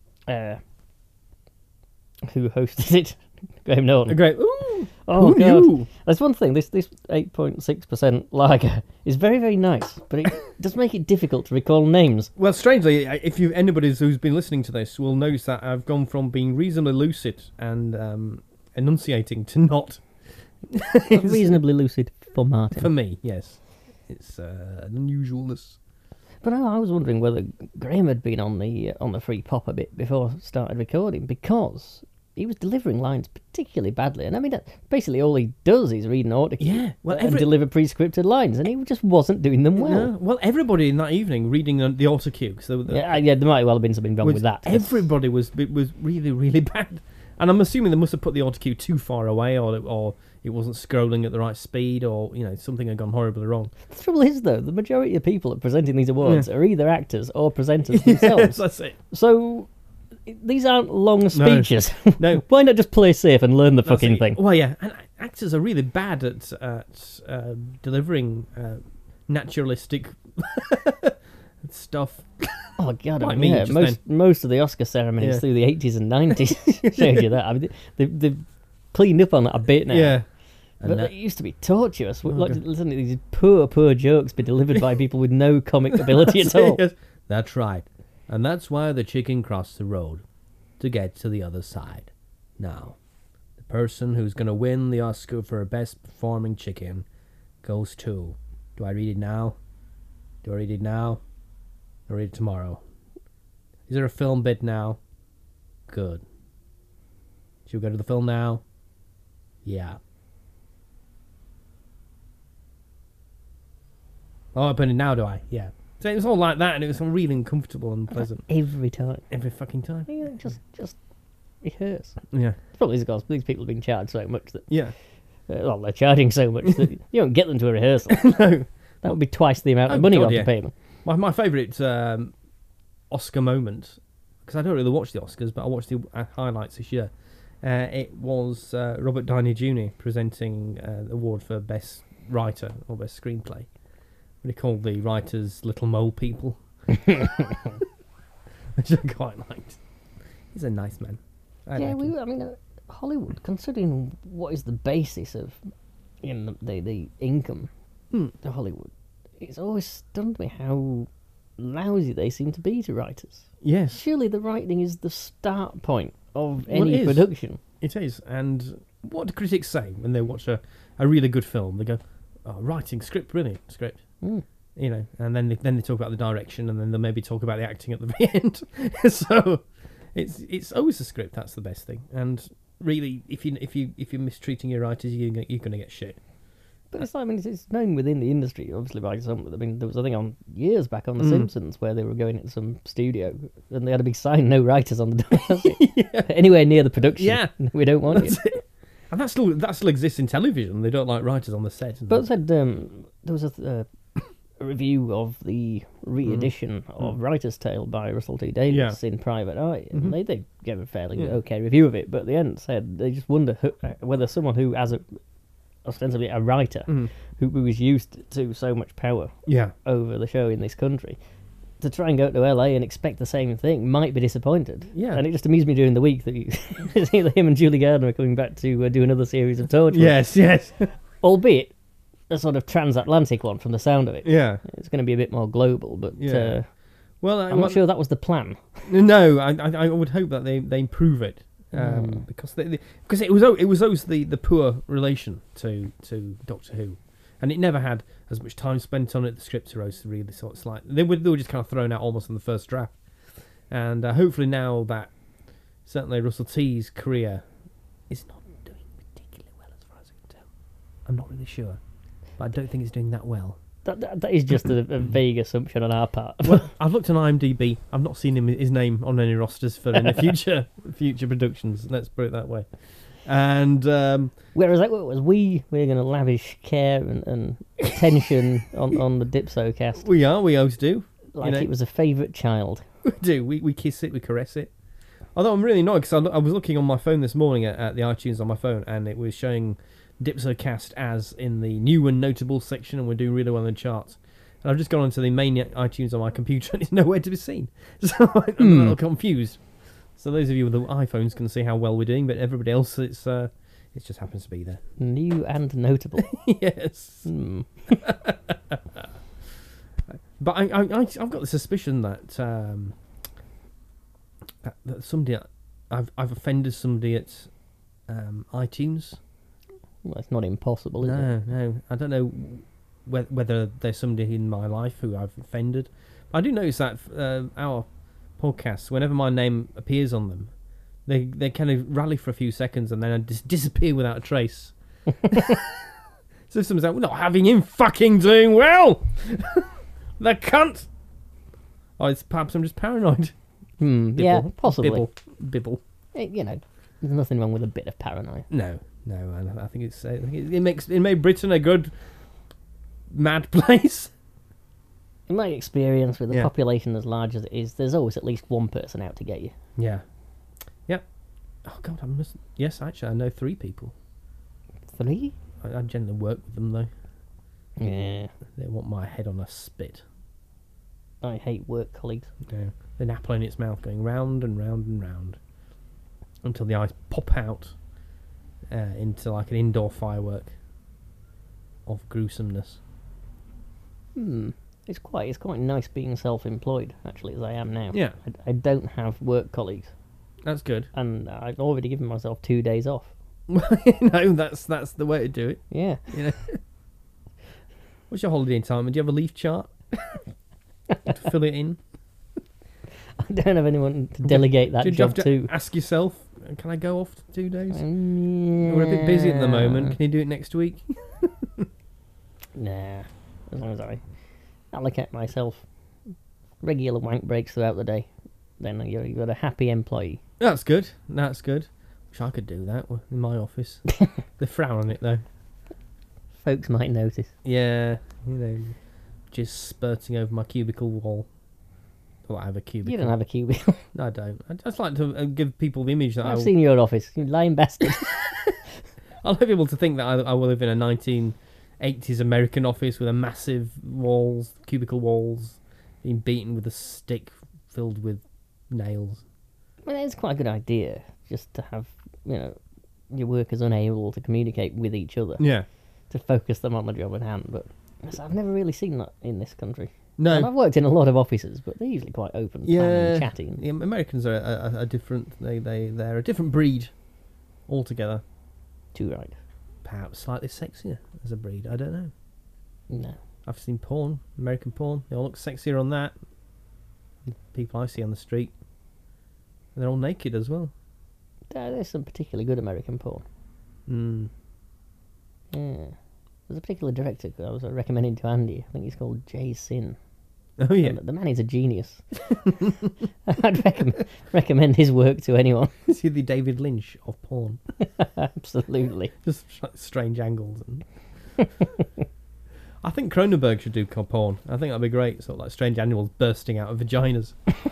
who hosted it. Graham Norton. Great. Ooh. Oh, Who God. knew? There's one thing. This 8.6% lager is very, very nice, but it does make it difficult to recall names. Well, strangely, if anybody who's been listening to this will notice that I've gone from being reasonably lucid and enunciating to not. Reasonably lucid For Martin. For me, yes. It's an unusualness. But I was wondering whether Graham had been on the free pop a bit before started recording, because he was delivering lines particularly badly. And I mean, basically all he does is read an autocue and deliver pre-scripted lines, and he just wasn't doing them well. No. Well, everybody in that evening reading the autocue. So there might well have been something wrong with that. Everybody was really, really bad. And I'm assuming they must have put the autocue too far away, or it wasn't scrolling at the right speed, or something had gone horribly wrong. The trouble is, though, the majority of people that are presenting these awards are either actors or presenters themselves. Yes, that's it. So these aren't long speeches. No. Why not just play safe and learn the fucking thing? Well, yeah, and actors are really bad at delivering naturalistic stuff. Oh God! I mean, most of the Oscar ceremonies through the 80s and 90s showed you that. I mean, they've cleaned up on that a bit now. Yeah, but it used to be torturous. Listen to these poor jokes be delivered by people with no comic ability at all. Yes. That's right, and that's why the chicken crossed the road to get to the other side. Now, the person who's going to win the Oscar for best performing chicken goes to. Do I read it now? I'll read it tomorrow. Is there a film bit now? Good. Should we go to the film now? Yeah. Oh, I put it now, do I? Yeah. So it was all like that, and it was really uncomfortable and unpleasant. Every time. Every fucking time. Yeah, just rehearse. Yeah. The problem is, of course, these people have been charged so much that... Yeah. Well, they're charging so much that you don't get them to a rehearsal. No. That would be twice the amount of money you have to pay them. My favourite Oscar moment, because I don't really watch the Oscars, but I watched the highlights this year. It was Robert Downey Jr. presenting the award for Best Writer or Best Screenplay. What he called the writers little mole people. Which I quite liked. He's a nice man. I mean, Hollywood, considering what is the basis of the income to Hollywood, it's always stunned me how lousy they seem to be to writers. Yes. Surely the writing is the start point of any production. It is. And what do critics say when they watch a really good film? They go, oh, writing, script, brilliant, script. And then they talk about the direction, and then they'll maybe talk about the acting at the very end. So it's always the script that's the best thing. And really, if you're mistreating your writers, you're going to get shit. But it's known within the industry, obviously, by some. I mean, there was a thing on years back on The Simpsons where they were going into some studio and they had a big sign, "No writers on the door." Anywhere near the production. Yeah, we don't want you. And that still exists in television. They don't like writers on the set. But it said there was a review of the re-edition of Writer's Tale by Russell T Davies in Private Eye, and they gave a fairly okay review of it. But at the end said they just wonder whether someone who has ostensibly a writer who was used to so much power over the show in this country, to try and go to LA and expect the same thing might be disappointed. Yeah. And it just amused me during the week that him and Julie Gardner are coming back to do another series of Torchwood. Yes. Albeit a sort of transatlantic one from the sound of it. Yeah. It's going to be a bit more global, but well, I'm not sure that was the plan. No, I would hope that they improve it. Because it was always the poor relation to Doctor Who, and it never had as much time spent on it. The scripts are really sort of slight. They were just kind of thrown out almost on the first draft, and hopefully now that certainly Russell T's career is not doing particularly well as far as I can tell. I'm not really sure, but I don't think it's doing that well. That is just a vague assumption on our part. Well, I've looked on IMDb. I've not seen his name on any rosters for any future productions. Let's put it that way. And whereas we're going to lavish care and attention on the Dipso cast. We always do. Like it was a favourite child. We do. We kiss it. We caress it. Although I'm really annoyed because I was looking on my phone this morning at the iTunes on my phone, and it was showing Dipsocast as in the new and notable section, and we're doing really well in the charts. And I've just gone onto the main iTunes on my computer, and it's nowhere to be seen. So I'm a little confused. So those of you with the iPhones can see how well we're doing, but everybody else, it just happens to be there. New and notable. Yes. But I've got the suspicion that somebody I've offended somebody at iTunes. Well, it's not impossible, is it? No. I don't know whether there's somebody in my life who I've offended. I do notice that our podcasts, whenever my name appears on them, they kind of rally for a few seconds and then I just disappear without a trace. So if someone's like, we're not having him fucking doing well! The cunt! Oh, perhaps I'm just paranoid. Yeah, possibly. Bibble. There's nothing wrong with a bit of paranoia. No. I think it made Britain a good mad place. In my experience, with a population as large as it is, there's always at least one person out to get you. Yeah. Yep. Oh God, Yes, actually, I know 3 people. 3? I generally work with them though. Yeah. They want my head on a spit. I hate work colleagues. Yeah. An apple in its mouth, going round and round and round, until the eyes pop out into like an indoor firework of gruesomeness. It's quite nice being self-employed, actually, as I am now. Yeah. I don't have work colleagues. That's good. And I've already given myself 2 days off. That's the way to do it. Yeah. What's your holiday time? Do you have a leaf chart to fill it in? I don't have anyone to delegate that job to. to. Ask yourself, can I go off 2 days? We're a bit busy at the moment. Can you do it next week? Nah. As long as I allocate myself regular wank breaks throughout the day, then you've got a happy employee. That's good. Wish I could do that in my office. They frown on it though. Folks might notice. Yeah, just spurting over my cubicle wall. Well, I have a cubicle. You don't have a cubicle. No, I don't. I just like to give people the image that I've seen your office. You lying bastard. I like people to think that I will live in a 1980s American office with a massive cubicle walls, being beaten with a stick filled with nails. Well, it's quite a good idea, just to have, your workers unable to communicate with each other. Yeah. To focus them on the job at hand. But I've never really seen that in this country. No. And I've worked in a lot of offices, but they're usually quite open and chatting. Yeah, Americans are a different. They're a different breed altogether. Too right. Perhaps slightly sexier as a breed. I don't know. No. I've seen porn, American porn. They all look sexier on that. People I see on the street, they're all naked as well. There's some particularly good American porn. Yeah. There's a particular director I was recommending to Andy. I think he's called Jay Sin. Oh yeah. The man is a genius. I'd recommend his work to anyone. Is he the David Lynch of porn? Absolutely. Just strange angles. I think Cronenberg should do porn. I think that'd be great. Sort of like strange animals bursting out of vaginas.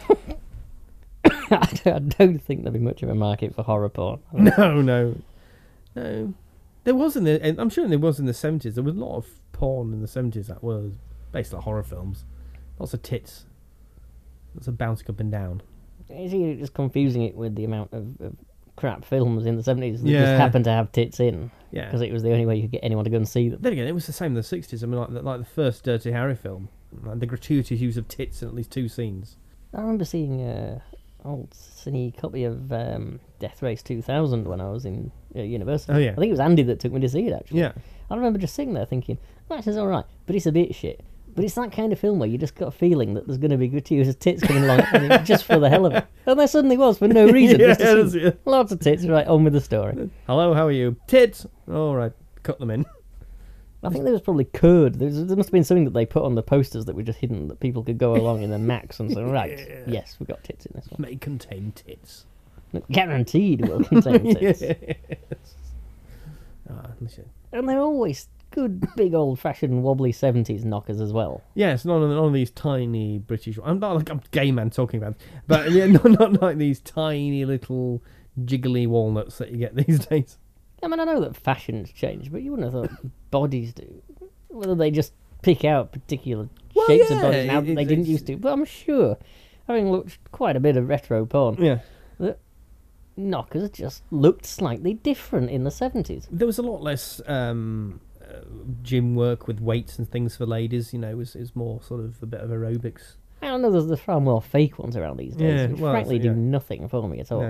I don't think there'd be much of a market for horror porn. No. There was I'm sure there was in the 70s. There was a lot of porn in the 70s that was based on horror films. Lots of tits. Lots of bouncing up and down. Is he just confusing it with the amount of crap films in the 70s that just happened to have tits in? Yeah. Because it was the only way you could get anyone to go and see them. Then again, it was the same in the 60s. I mean, like the first Dirty Harry film. Like the gratuitous use of tits in at least 2 scenes. I remember seeing an old cine copy of Death Race 2000 when I was in university. Oh, yeah. I think it was Andy that took me to see it, actually. Yeah. I remember just sitting there thinking, this is alright, but it's a bit shit. But it's that kind of film where you just got a feeling that there's going to be gratuitous tits coming along just for the hell of it. And there suddenly was, for no reason. Lots of tits, right, on with the story. Hello, how are you? Tits! All right, cut them in. I think there was probably curd. There must have been something that they put on the posters that were just hidden, that people could go along in their Macs and say, right, yes, we've got tits in this one. May contain tits. Guaranteed will contain tits. Yes. And they're always good, big, old-fashioned, wobbly 70s knockers as well. Yes, none of these tiny British... I'm not like a gay man talking about, but yeah, not like these tiny little jiggly walnuts that you get these days. I mean, I know that fashion's changed, but you wouldn't have thought bodies do. Whether they just pick out particular shapes of bodies now that they didn't used to. But I'm sure, having looked quite a bit of retro porn, that knockers just looked slightly different in the 70s. There was a lot less gym work with weights and things for ladies. It was more sort of a bit of aerobics. I don't know, there's far more fake ones around these days, which frankly do nothing for me at all.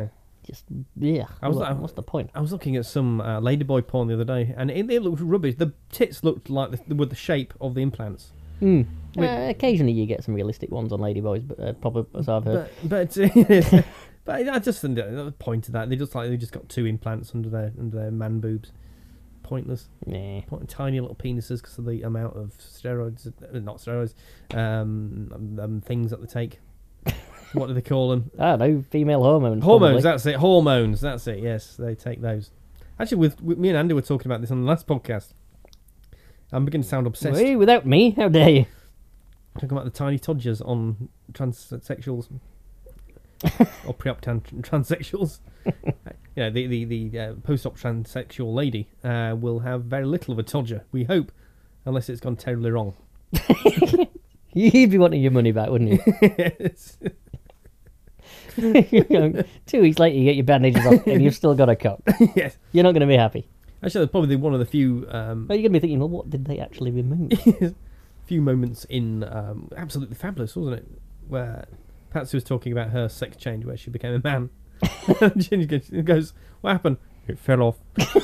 just yeah. What's the point? I was looking at some ladyboy porn the other day, and it looked rubbish. The tits looked like they were the shape of the implants. Occasionally you get some realistic ones on ladyboys, but probably as I've heard. But I just think the point of that they just got 2 implants under their man boobs. Pointless. Nah. Tiny little penises because of the amount of steroids, not steroids, things that they take. What do they call them? I don't know, female hormones. Hormones, probably. that's it. Hormones, that's it. Yes, they take those. Actually, with me and Andy were talking about this on the last podcast. I'm beginning to sound obsessed. Wait, without me, how dare you? Talking about the tiny todgers on transsexuals or pre-op transsexuals. The post-op transsexual lady will have very little of a todger, we hope, unless it's gone terribly wrong. You'd be wanting your money back, wouldn't you? Yes. 2 weeks later, you get your bandages off, and you've still got a cock. Yes. You're not going to be happy. Actually, that's probably one of the few. Well, you're going to be thinking, well, what did they actually remove? Few moments in Absolutely Fabulous, wasn't it? Where Patsy was talking about her sex change, where she became a man. And Ginny goes, "What happened?" It fell off.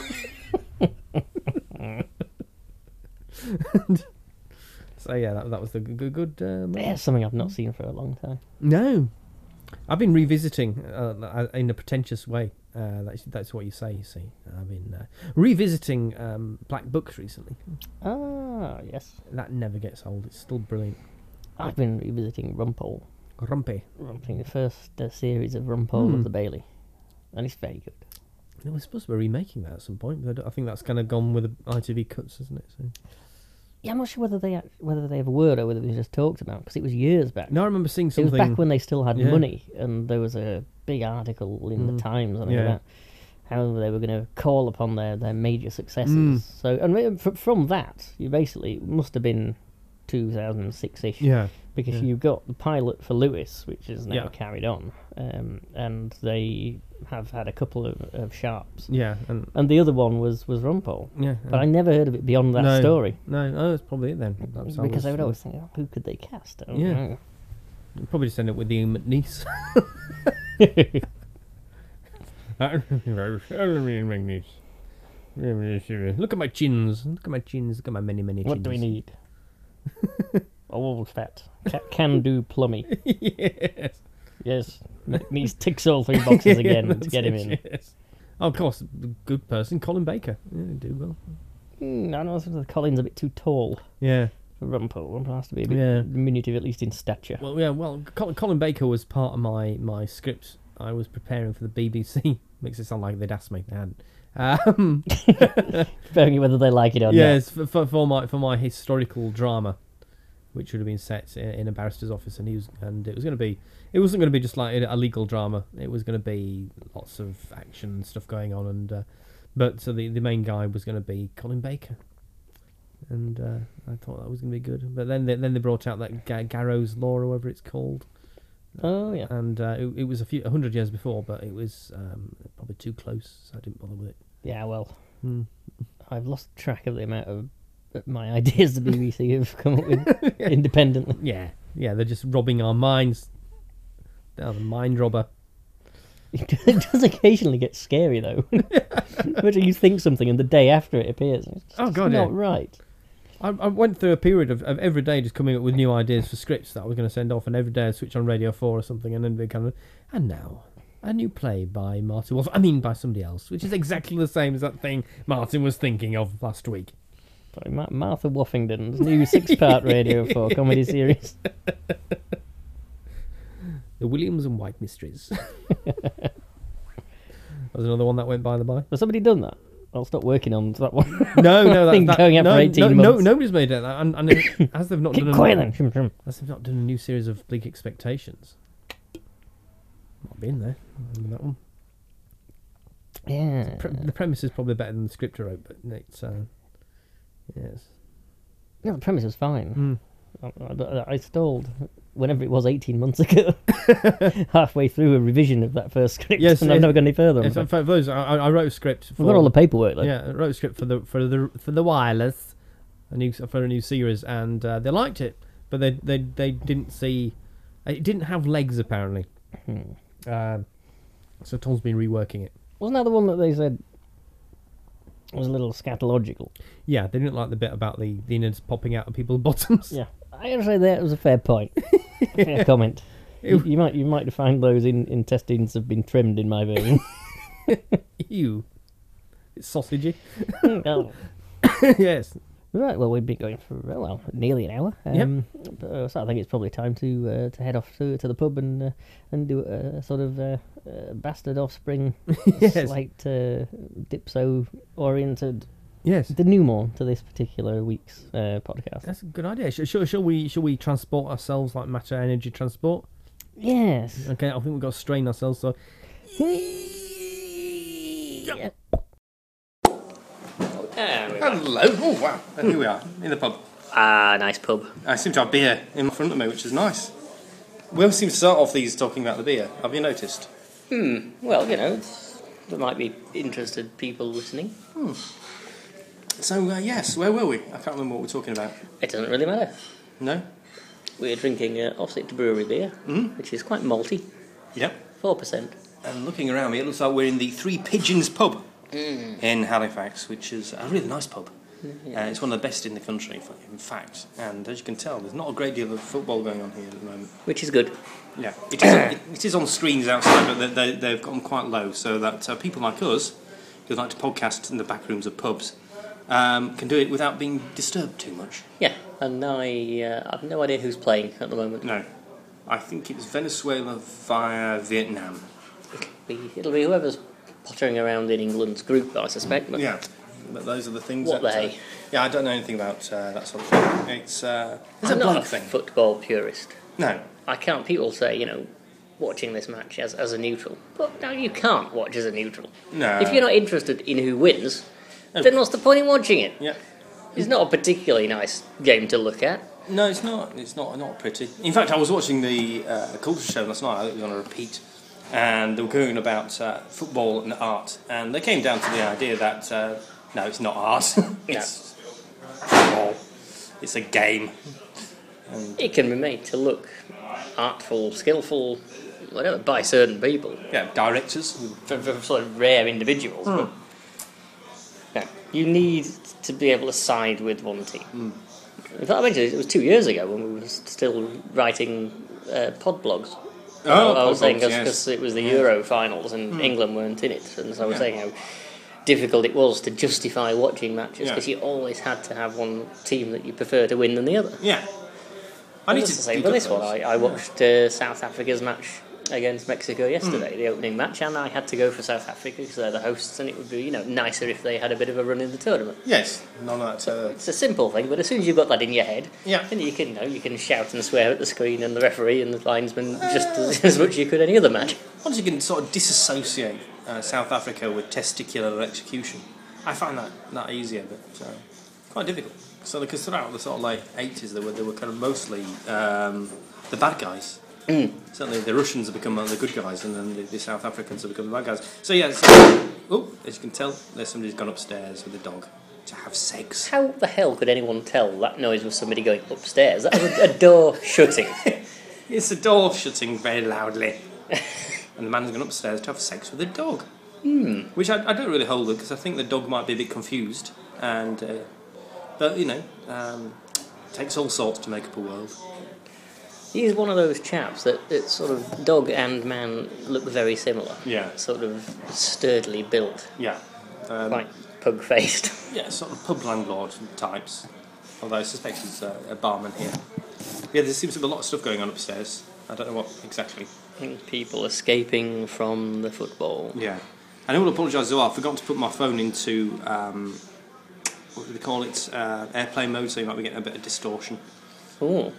So yeah, that was the good. Yeah, something I've not seen for a long time. No, I've been revisiting in a pretentious way. That's what you say. You see, I've been revisiting Black Books recently. Ah, yes. That never gets old. It's still brilliant. I've been revisiting Rumpole. Rumpy. The first series of Rumpole of the Bailey, and it's very good. They were supposed to be remaking that at some point, but I think that's kind of gone with the ITV cuts, isn't it? So. Yeah, I'm not sure whether they ever were or whether it was just talked about, because it was years back. No, I remember seeing something. It was back when they still had money, and there was a big article in the Times about how they were going to call upon their major successes. So, and from that, you basically must have been 2006-ish. Yeah. Because you've got the pilot for Lewis, which is now carried on, and they have had a couple of sharps. Yeah, and the other one was Rumpole. Yeah, but I never heard of it beyond that story. No, that's probably it then. Because I would always think, who could they cast? I don't know. You'd probably just end up with Ian McNeice. Look at my chins. Look at my chins. Look at my many chins. What do we need? Old fat. Can do plummy. Yes. Yes. McNeice ticks all 3 boxes again to get him in. Yes. Oh, of course, good person, Colin Baker. Yeah, do well. I know Colin's a bit too tall. Yeah. For Rumpole. Rumpole has to be a bit diminutive, at least in stature. Well, yeah. Well, Colin Baker was part of my script. I was preparing for the BBC. Makes it sound like they'd asked me. They hadn't. Preparing whether they like it or not. Yes, for my historical drama, which would have been set in a barrister's office, it wasn't going to be just like a legal drama. It was going to be lots of action and stuff going on, but the main guy was going to be Colin Baker, and I thought that was going to be good. But then they brought out that Garrow's Law, or whatever it's called. Oh yeah, and it was 100 years before, but it was probably too close, so I didn't bother with it. Yeah, well, I've lost track of the amount of my ideas the BBC have come up with independently. Yeah, they're just robbing our minds. They're the mind robber. It does occasionally get scary though. Imagine you think something and the day after it appears. It's not right. I went through a period of every day just coming up with new ideas for scripts that I was going to send off, and every day I'd switch on Radio 4 or something, and then be kind of, and now, a new play by Martin Wolf. By somebody else, which is exactly the same as that thing Martin was thinking of last week. Sorry, Martha Woffington's new 6-part Radio 4 comedy series. The Williams and White Mysteries. That was another one that went by the by. Has somebody done that? I'll stop working on that one. No, that's going out for 18 months. Nobody's made it. And as they've not Keep done quiet then. As they've not done a new series of Bleak Expectations. Not been there. That one. Yeah. The premise is probably better than the script I wrote, but it's yes. No, the premise was fine. I stalled whenever it was 18 months ago, halfway through a revision of that first script, and I've never gone any further. For those, I wrote a script. We've got all the paperwork. Though. Yeah, I wrote a script for the Wireless, a new series, and they liked it, but they didn't see it didn't have legs apparently. So Tom's been reworking it. Wasn't that the one that they said was a little scatological? Yeah, they didn't like the bit about the innards popping out of people's bottoms. Yeah, I gotta say that was a fair point. Fair comment. You might find those intestines have been trimmed in my version. Ew. It's sausagey. Oh. Yes. Right, well, we've been going for nearly an hour. So I think it's probably time to head off to the pub and do a sort of bastard offspring, slight dipso-oriented denouement to this particular week's podcast. That's a good idea. Shall we transport ourselves like matter energy transport? Yes. Okay, I think we've got to strain ourselves. So. Yeah. Hello. Oh, wow. And here we are, in the pub. Ah, nice pub. I seem to have beer in front of me, which is nice. We always seem to start off these talking about the beer. Have you noticed? Well, there might be interested people listening. So, yes, where were we? I can't remember what we're talking about. It doesn't really matter. No? We're drinking Offset Brewery beer, which is quite malty. Yep. 4%. And looking around me, it looks like we're in the Three Pigeons pub in Halifax, which is a really nice pub. It's one of the best in the country, in fact. And as you can tell, there's not a great deal of football going on here at the moment. Which is good. Yeah, it is on screens outside, but they've gotten quite low, so that people like us, who like to podcast in the back rooms of pubs, can do it without being disturbed too much. Yeah, and I have no idea who's playing at the moment. No, I think it's Venezuela via Vietnam. It'll be whoever's pottering around in England's group, I suspect. But yeah, but those are the things. What the hey? Yeah, I don't know anything about that sort of thing. It's a I'm not bloke a thing. football purist. No. I can't. People say, watching this match as a neutral. But no, you can't watch as a neutral. No. If you're not interested in who wins, then what's the point in watching it? Yeah. It's not a particularly nice game to look at. No, it's not. It's not pretty. In fact, I was watching the Culture Show last night. It was on a repeat, and they were going about football and art, and they came down to the idea that no, it's not art. It's football. It's a game. And it can be made to look artful, skillful, whatever, by certain people. Yeah, directors. For sort of rare individuals. But, yeah, you need to be able to side with one team. In fact, I mentioned it was 2 years ago when we were still writing pod blogs. I was saying because it was the Euro finals and England weren't in it, and so I was saying how difficult it was to justify watching matches because you always had to have one team that you prefer to win than the other. Yeah. I need to say for this one, I watched South Africa's match against Mexico yesterday, the opening match, and I had to go for South Africa because they're the hosts, and it would be nicer if they had a bit of a run in the tournament. Yes, none of that. It's a simple thing, but as soon as you've got that in your head, then you can shout and swear at the screen and the referee and the linesman just as much as you could any other match. Once you can sort of disassociate South Africa with testicular execution, I find that easier, but quite difficult. So because throughout the sort of late 80s, they were kind of mostly the bad guys. Certainly the Russians have become the good guys, and then the South Africans have become the bad guys. So yeah, as you can tell, somebody's gone upstairs with a dog to have sex. How the hell could anyone tell that noise was somebody going upstairs? That was a door shutting. It's a door shutting very loudly. And the man's gone upstairs to have sex with a dog. Which I don't really hold it, because I think the dog might be a bit confused. And but it takes all sorts to make up a world. He's one of those chaps that it's sort of dog and man look very similar. Yeah. Sort of sturdily built. Yeah. Quite pug-faced. Yeah, sort of pub landlord types. Although I suspect he's a barman here. Yeah, there seems to be a lot of stuff going on upstairs. I don't know what exactly. People escaping from the football. Yeah. And I will apologise as well. I forgot to put my phone into, what do they call it, airplane mode, so you might be getting a bit of distortion. Oh.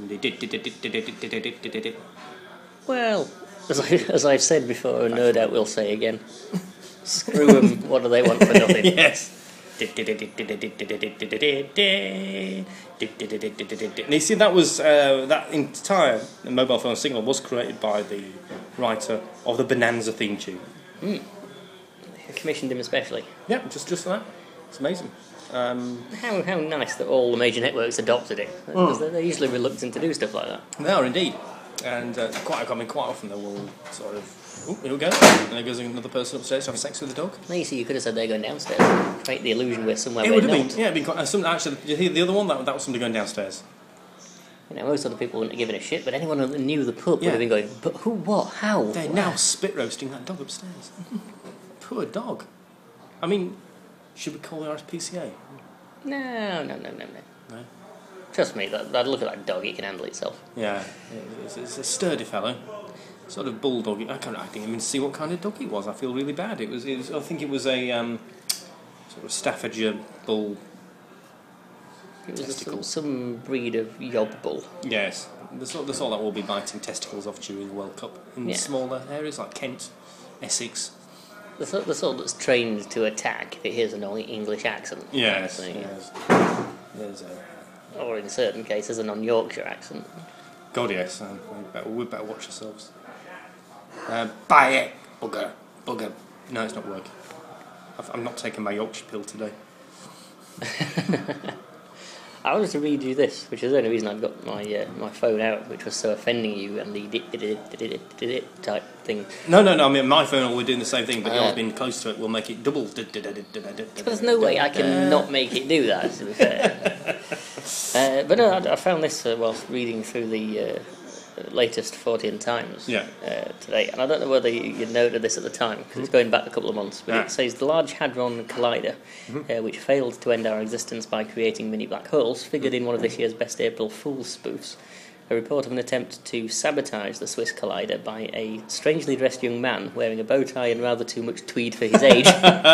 Well, as I've said before, and no doubt we'll say again, screw them, what do they want for nothing? Yes. And you see, that was that entire mobile phone signal was created by the writer of the Bonanza theme tune. I commissioned him especially. Yeah, just for that. It's amazing. How nice that all the major networks adopted it. Because they're usually reluctant to do stuff like that. They are indeed. And quite often they will sort of Oh, here we go. And there goes another person upstairs to have sex with the dog. No, you see, you could have said they're going downstairs. Create the illusion we're somewhere It we're would have not. been, yeah, it'd been quite, actually, did you hear the other one? That was somebody going downstairs. You know, most other people wouldn't have given a shit, but anyone who knew the pub Yeah. would have been going, but who, what, how? They're now spit roasting that dog upstairs. Poor dog. I mean, should we call the RSPCA? No. No? Trust me, I'd look at that dog, it can handle itself. Yeah, it's a sturdy fellow. Sort of bulldog. I didn't even see what kind of dog it was. I feel really bad. It was I think it was a sort of Staffordshire bull. It was Testicle. some breed of yob bull. Yes, the sort that will be biting testicles off during the World Cup in smaller areas like Kent, Essex. The sort that's trained to attack if it hears an English accent. Yes, So, yes. There's a Or in certain cases, a non-Yorkshire accent. God, yes. We better watch ourselves. Buy it, bugger. No, it's not working. I'm not taking my Yorkshire pill today. I wanted to read you this, which is the only reason I've got my phone out, which was so offending you and the dit type thing. No. I mean, my phone will be doing the same thing, but yours being close to it will make it double. There's no way I can not make it do that, to be fair. But no, I found this whilst reading through the latest 14 Times today, and I don't know whether you noted this at the time, because it's going back a couple of months, but it says the Large Hadron Collider, which failed to end our existence by creating mini black holes, figured in one of this year's Best April Fool's spoofs. A report of an attempt to sabotage the Swiss collider by a strangely dressed young man wearing a bow tie and rather too much tweed for his age.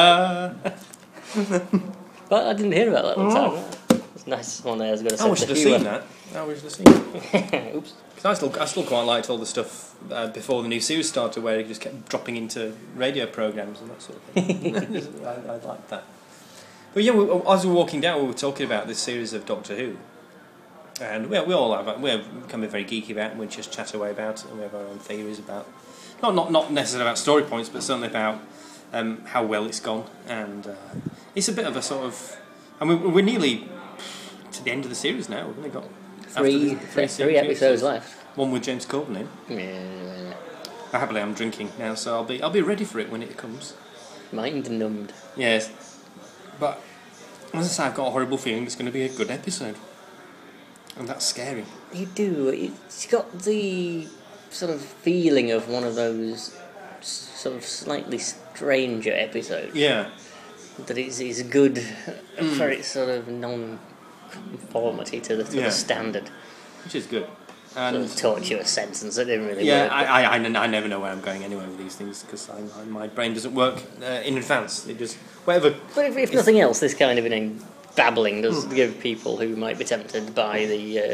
But I didn't hear about that at the time. It's nice one there. I was going to say. We should have seen that. We should have seen it. Oops. Because I still quite liked all the stuff before the new series started, where it just kept dropping into radio programs and that sort of thing. I liked that. But yeah, as we were walking down, we were talking about this series of Doctor Who, and we're becoming very geeky about it, and we just chat away about it, and we have our own theories about, not necessarily about story points, but certainly about how well it's gone, and it's a bit of a sort of, I mean, we're nearly to the end of the series now. We've only got three episodes left. One with James Corbin in. Yeah. Happily, I'm drinking now, so I'll be ready for it when it comes. Mind numbed. Yes, but as I say, I've got a horrible feeling it's going to be a good episode, and that's scary. You do. It's got the sort of feeling of one of those sort of slightly stranger episodes. Yeah. That is good for its sort of non-conformity to the standard. Which is good. Sort And of tortuous sentence that didn't really yeah, work. I never know where I'm going anywhere with these things, because my brain doesn't work in advance. It just whatever. But if nothing else, this kind of babbling does give people who might be tempted by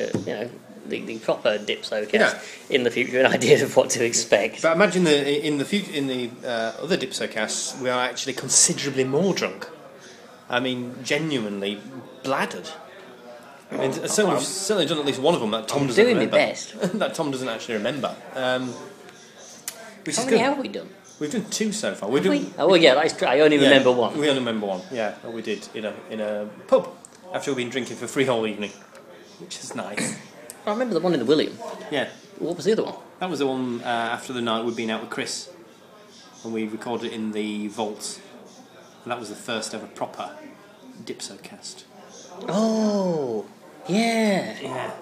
the proper Dipsocast in the future an idea of what to expect. But imagine in the other Dipsocasts, we are actually considerably more drunk. I mean, genuinely bladdered. I mean, certainly done at least one of them that Tom doesn't doing remember. my best. That Tom doesn't actually remember. Which How is many good. have we done? We've done 2 so far. Oh well, yeah, that's true. I only remember one. We only remember one. Yeah, that we did in a pub after we've been drinking for 3 whole evening, which is nice. I remember the one in the William. Yeah, What was the other one? that was the one after the night we'd been out with Chris, and we recorded it in the vault. And that was the first ever proper Dipsocast. Oh, yeah.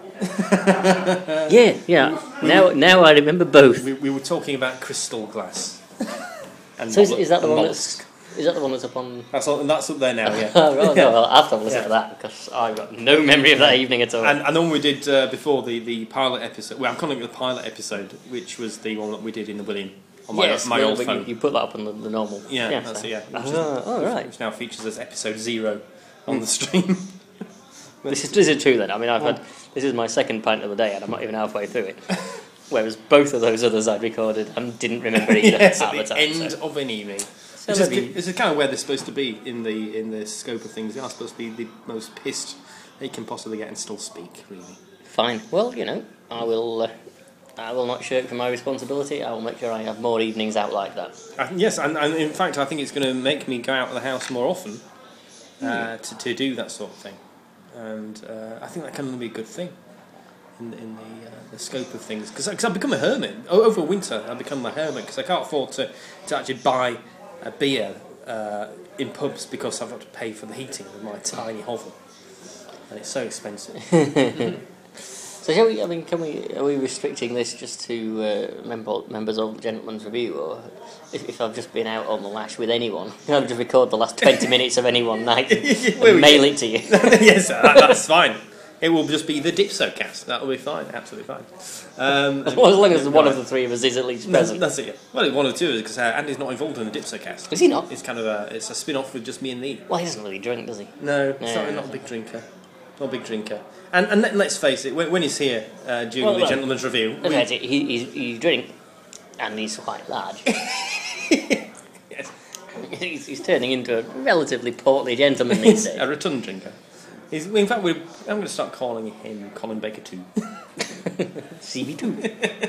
Yeah. Yeah. Now I remember both. We were talking about crystal glass. And So is that the one mollusk. that's up on? That's up there now. Yeah. Oh, right, no, well, I'll have to listen to that because I've got no memory of that evening at all. And the one we did before the pilot episode. Well, I'm calling it the pilot episode, which was the one that we did in the William on my old phone. You put that up on the normal. Yeah, that's it. Yeah. Right. Which now features as episode 0 on the stream. This is true then. I mean, this is my second pint of the day, and I'm not even halfway through it. Whereas both of those others I'd recorded and didn't remember either Yes, at at the the time. end of an evening. So This is kind of where they're supposed to be in the scope of things. They are supposed to be the most pissed they can possibly get and still speak, really. Fine. Well, I will not shirk from my responsibility. I will make sure I have more evenings out like that. Yes, and in fact, I think it's going to make me go out of the house more often to do that sort of thing. And I think that can only be a good thing. in the scope of things. Because I've become a hermit over winter. I've become a hermit because I can't afford to actually buy a beer in pubs because I've got to pay for the heating of my tiny hovel, and it's so expensive. So shall we? I mean, are we restricting this just to members of the Gentleman's Review, or if I've just been out on the lash with anyone, I'll just record the last 20 minutes of any one night and mail it to you. Yes, that's fine. It will just be the Dipsocast. That will be fine, absolutely fine. As long as one of the three of us is at least present. That's it. Yeah. Well, one of the two is because Andy's not involved in the Dipsocast. Is he not? It's kind of it's a spin-off with just me and Lee. Well, he doesn't really drink, does he? No, not a big drinker. Not a big drinker. And let's face it, when he's here during the Gentleman's Review... He's drink, and he's quite large. Yes. He's turning into a relatively portly gentleman these days. A rotund drinker. In fact, I'm going to start calling him Colin Baker 2. CB2.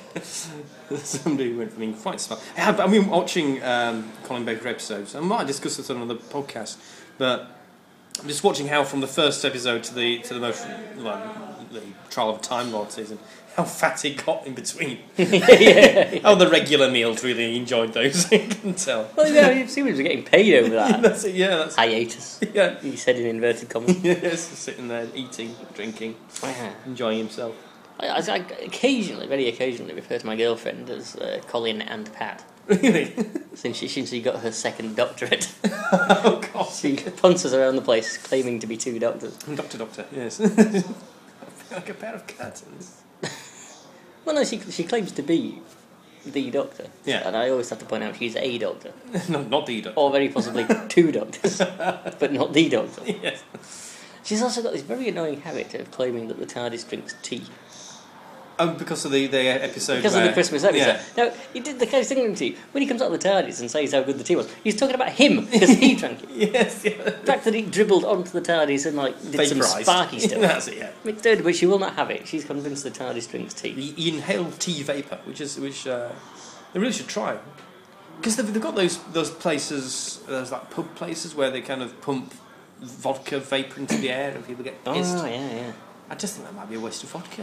Somebody went from being quite smart. I've been watching Colin Baker episodes. I might discuss this on another podcast, but I'm just watching how from the first episode to the most the Trial of Time Lord season, how fat he got in between. How the regular meals really enjoyed those. You can tell. Well, yeah, he seems to be getting paid over that. That's it. Yeah, that's hiatus. Yeah, he said in inverted commas. Yes, sitting there eating, drinking, enjoying himself. I occasionally, very occasionally, refer to my girlfriend as Colin and Pat. Really? Since she got her second doctorate. Oh, God. She punters around the place claiming to be two doctors. Doctor, yes. Like a pair of curtains. Well, no, she claims to be the doctor. Yeah. And I always have to point out she's a doctor. No, not the doctor. Or very possibly two doctors. But not the doctor. Yes. She's also got this very annoying habit of claiming that the TARDIS drinks tea. Oh, because of the episode. Because of the Christmas episode. Yeah. Now, he did the kind of thing to you. When he comes out of the TARDIS and says how good the tea was, he's talking about him, because he drank it. Yes, yeah. The fact that he dribbled onto the TARDIS and did some sparky stuff. That's it, yeah. But she will not have it. She's convinced the TARDIS drinks tea. He inhaled tea vapour, which they really should try. Because they've got those places, those pub places where they kind of pump vodka vapour into the air and people get pissed. Oh, yeah. I just think that might be a waste of vodka.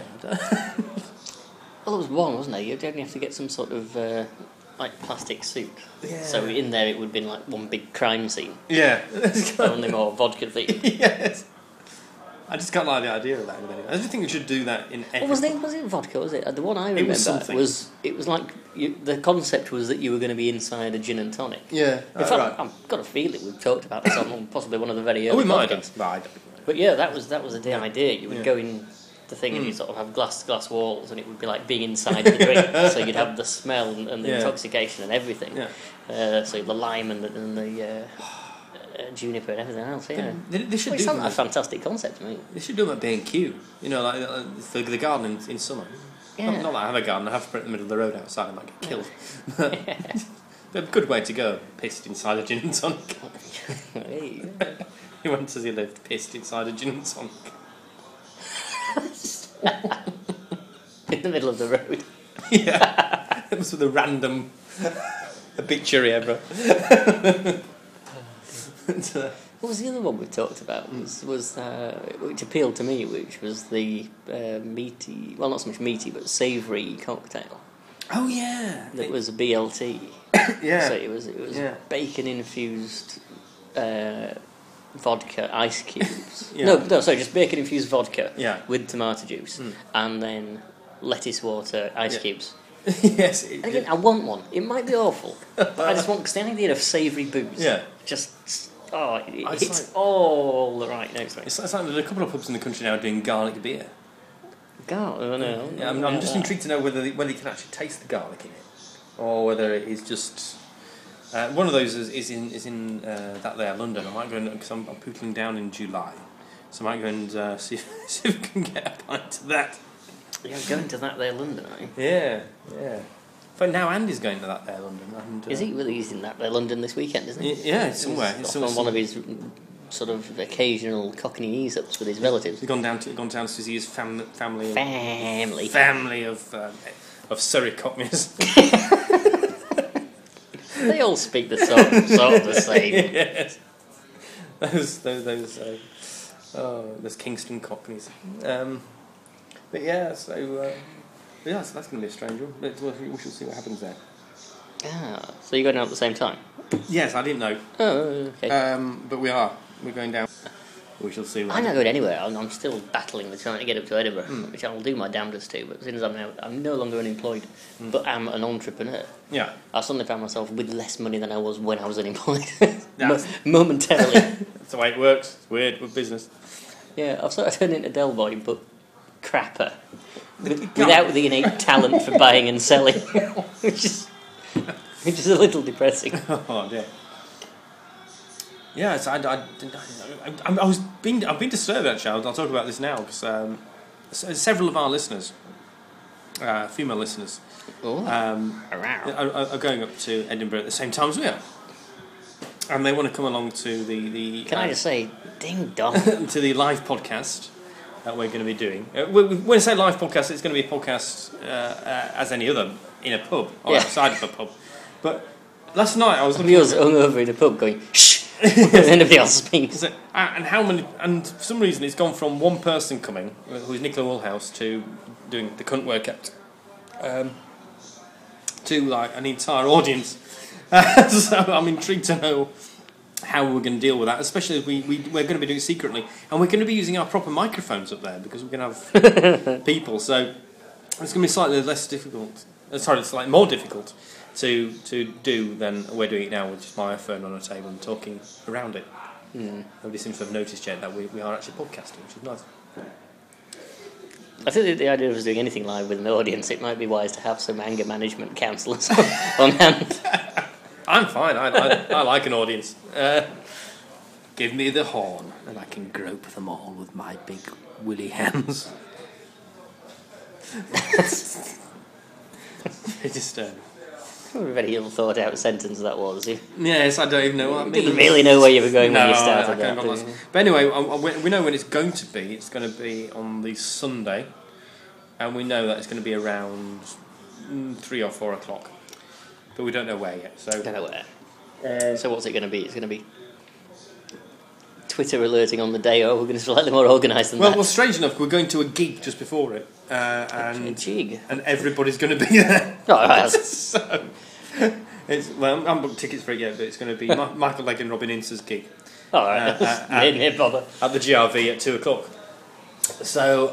Well, there was one, wasn't there? You'd only have to get some sort of plastic suit. Yeah. So in there it would have been like one big crime scene. Yeah. Only more vodka themed. Yes. I just can't like the idea of that. I just think we should do that in every... Was it vodka? Was it the one I remember? It was like the concept was that you were going to be inside a gin and tonic. Yeah. In fact, right. I've got a feeling we've talked about this on possibly one of the very early. We might have. But yeah, that was the idea. You would go in the thing and you'd sort of have glass walls, and it would be like being inside the drink. So you'd have the smell and the intoxication and everything. Yeah. So the lime and the juniper and everything else. Yeah. They should do a fantastic concept to me. They should do them at B&Q. You know, like the garden in summer. Yeah. Not that I have a garden. I have to put it in the middle of the road outside. I might get killed. But a good way to go. Pissed inside a gin and tonic. Hey. He went as he lived, pissed inside a gin and tonic. In the middle of the road. Yeah. It was with a random obituary ever. What was the other one we talked about? Was which appealed to me, which was the meaty, well, not so much meaty, but savoury cocktail. Oh yeah, that was a BLT. Yeah. So it was bacon infused vodka ice cubes. No, sorry, just bacon infused vodka. Yeah. With tomato juice, and then lettuce water ice cubes. Yes. Again, I want one. It might be awful, but I just want, because the idea of savoury booze. Yeah. Just. Oh, it's all the right notes. It's like there's a couple of pubs in the country now doing garlic beer. Garlic? I know. Yeah, I'm just intrigued to know whether you can actually taste the garlic in it, or whether it is just one of those is in that there London. I might go because I'm pootling down in July, so I might go and see if we can get a pint of that. You're going to that there London, are you? Yeah. But now Andy's going to that there London. And, is he? Well, he's in that there London this weekend, isn't he? Yeah, somewhere. He's on one of his sort of occasional Cockney ease-ups with his relatives. He's gone down to see his family of Surrey Cockneys. They all speak the sort of the same. Yes. Those Kingston Cockneys. But yeah, so so that's going to be a strange one. But we shall see what happens there. Ah, so you're going down at the same time? Yes, I didn't know. Oh, okay. But we are. We're going down. We shall see. I'm not going anywhere. I'm still battling with trying to get up to Edinburgh, which I'll do my damnedest to. But since I'm no longer unemployed, but am an entrepreneur. Yeah. I suddenly found myself with less money than I was when I was unemployed. That's- Momentarily. That's the way it works. It's weird with business. Yeah, I've sort of turned into Del Boy, but crapper. Without the innate talent for buying and selling. which is a little depressing. Oh dear. Yeah, so I've been disturbed actually. I'll talk about this now because several of our listeners, female listeners, are going up to Edinburgh at the same time as we are, and they want to come along to the. Can I just say, ding dong, to the live podcast that we're going to be doing. When I say live podcast, it's going to be a podcast as any other in a pub or outside of a pub. But last night I was looking. I was hungover in a pub going shh. Nobody else speaks. And how many? And for some reason, it's gone from one person coming, who is Nicola Woolhouse, to doing the cunt workout, to like an entire audience. So I'm intrigued to know how we're going to deal with that, especially if we're going to be doing it secretly, and we're going to be using our proper microphones up there because we're going to have people. So it's going to be slightly less difficult. Slightly more difficult to do than we're doing it now with just my iPhone on a table and talking around it. Nobody seems to have noticed yet that we are actually podcasting, which is nice. I think the idea of us doing anything live with an audience, it might be wise to have some anger management counsellors on hand. I'm fine. I like an audience. Give me the horn and I can grope them all with my big woolly hands. It's just A very ill thought out sentence that was. Yes, I don't even know what that means. Didn't really know where you were going when you started I that. But anyway, we know when it's going to be. It's going to be on the Sunday, and we know that it's going to be around 3 or 4 o'clock. But we don't know where yet. So Don't know where. So what's it going to be? It's going to be Twitter alerting on the day, or we're going to be slightly more organised than that. Well, strange enough, we're going to a gig just before it, A jig. and everybody's going to be there. Oh, right. So, I haven't booked tickets for it yet, but it's going to be Michael Legg and Robin Ince's gig. All right. Didn't bother. At the GRV at 2 o'clock. So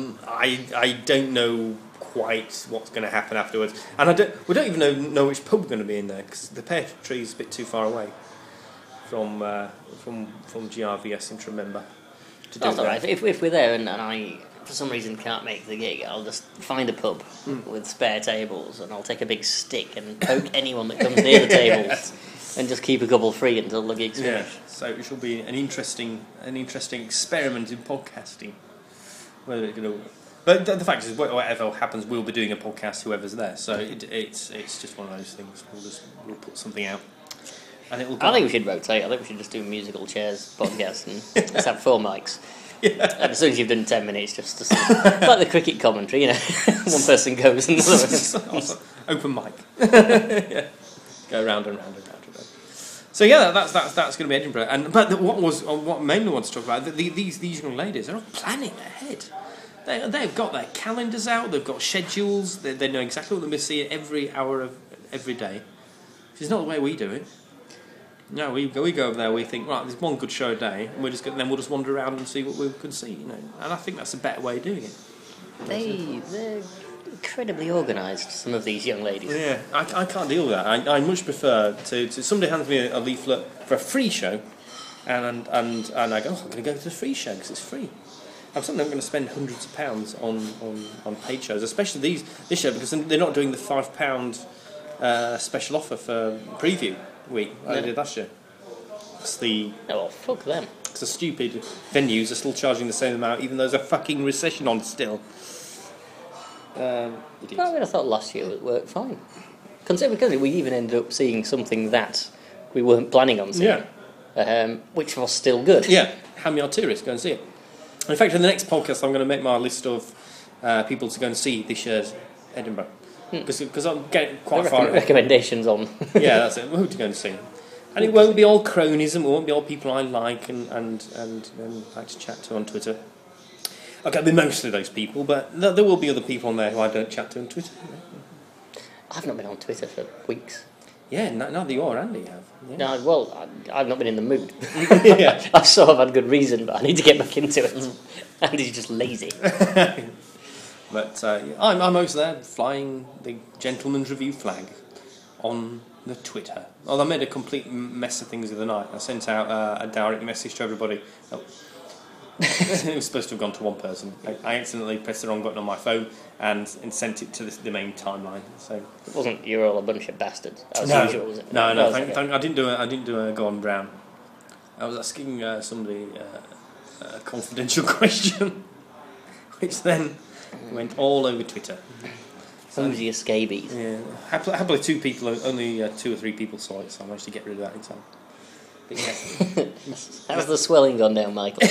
I don't know quite what's going to happen afterwards, and we don't even know which pub we're going to be in there because the pear tree is a bit too far away from GRV. I seem to remember. That's all right. If we're there and I for some reason can't make the gig, I'll just find a pub with spare tables and I'll take a big stick and poke anyone that comes near the tables and just keep a couple free until the gig's finished. So it shall be an interesting experiment in podcasting. Whether it's going to, but the fact is, whatever happens, we'll be doing a podcast. Whoever's there, so it's just one of those things. We'll put something out, and it will. I think we should rotate. I think we should just do musical chairs podcast and just have 4 mics. Yeah. And as soon as you've done 10 minutes, just like the cricket commentary, one person goes and another. Open mic. Yeah. Go round and round and round and round. So yeah, that's going to be Edinburgh. But what mainly I want to talk about, these young ladies, they're all planning ahead. They've got their calendars out. They've got schedules. They know exactly what they're going to see every hour of every day. Which is not the way we do it. No, we go over there. We think, right, there's one good show a day, and then we'll just wander around and see what we can see. And I think that's a better way of doing it. They're incredibly organised, some of these young ladies. Yeah, I can't deal with that. I much prefer to somebody hands me a leaflet for a free show, and I go, I'm going to go to the free show because it's free. I'm certainly not going to spend hundreds of pounds on paid shows, especially this show, because they're not doing the £5 special offer for preview week like they did last year. It's fuck them. It's the stupid venues are still charging the same amount, even though there's a fucking recession on still. I thought last year it worked fine. Because we even ended up seeing something that we weren't planning on seeing, which was still good. Yeah, Hammy Arturis, go and see it. In fact, in the next podcast, I'm going to make my list of people to go and see this year's Edinburgh. Because I'm getting quite far. Recommendations on. Yeah, that's it. Who to go and see? And it won't be all cronism. It won't be all people I like and like to chat to on Twitter. Okay, be mostly those people, but there will be other people on there who I don't chat to on Twitter. I've not been on Twitter for weeks. Yeah, neither you or Andy have. Yeah. No, well, I've not been in the mood. Yeah. I've sort of had good reason, but I need to get back into it. Andy's just lazy. But I'm almost there, flying the Gentleman's Review flag on the Twitter. Although I made a complete mess of things the other night. I sent out a direct message to everybody. Oh. It was supposed to have gone to one person. I accidentally pressed the wrong button on my phone and sent it to the main timeline. So It wasn't you're all a bunch of bastards as no, usual, was it? no. Okay. I didn't do a Gordon Brown. I was asking somebody a confidential question, which then went all over Twitter. Who's the scabies? Yeah, happily only 2 or 3 people saw it, so I managed to get rid of that in time. But yeah. How's the swelling gone down, Michael?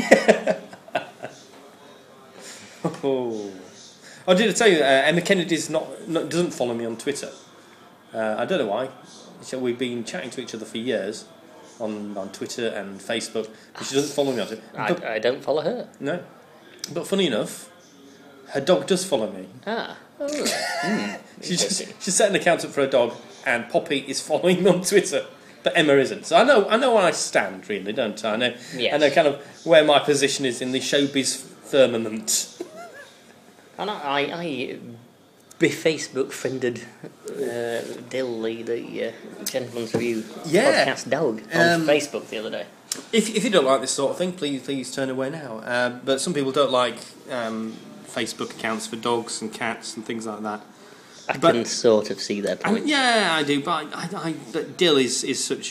Oh, did I tell you Emma Kennedy's doesn't follow me on Twitter? I don't know why. So we've been chatting to each other for years on Twitter and Facebook, but she doesn't follow me on Twitter. I don't follow her. No, but funny enough, her dog does follow me. Ah. Oh. She set an account up for her dog, and Poppy is following me on Twitter, but Emma isn't. So I know where I stand, really, don't I? Yes. I know kind of where my position is in the showbiz firmament. And I be-Facebook friended Dill, the Gentleman's Review podcast dog, on Facebook the other day. If you don't like this sort of thing, please turn away now. But some people don't like Facebook accounts for dogs and cats and things like that. I can sort of see their point. Yeah, I do. But but Dill is such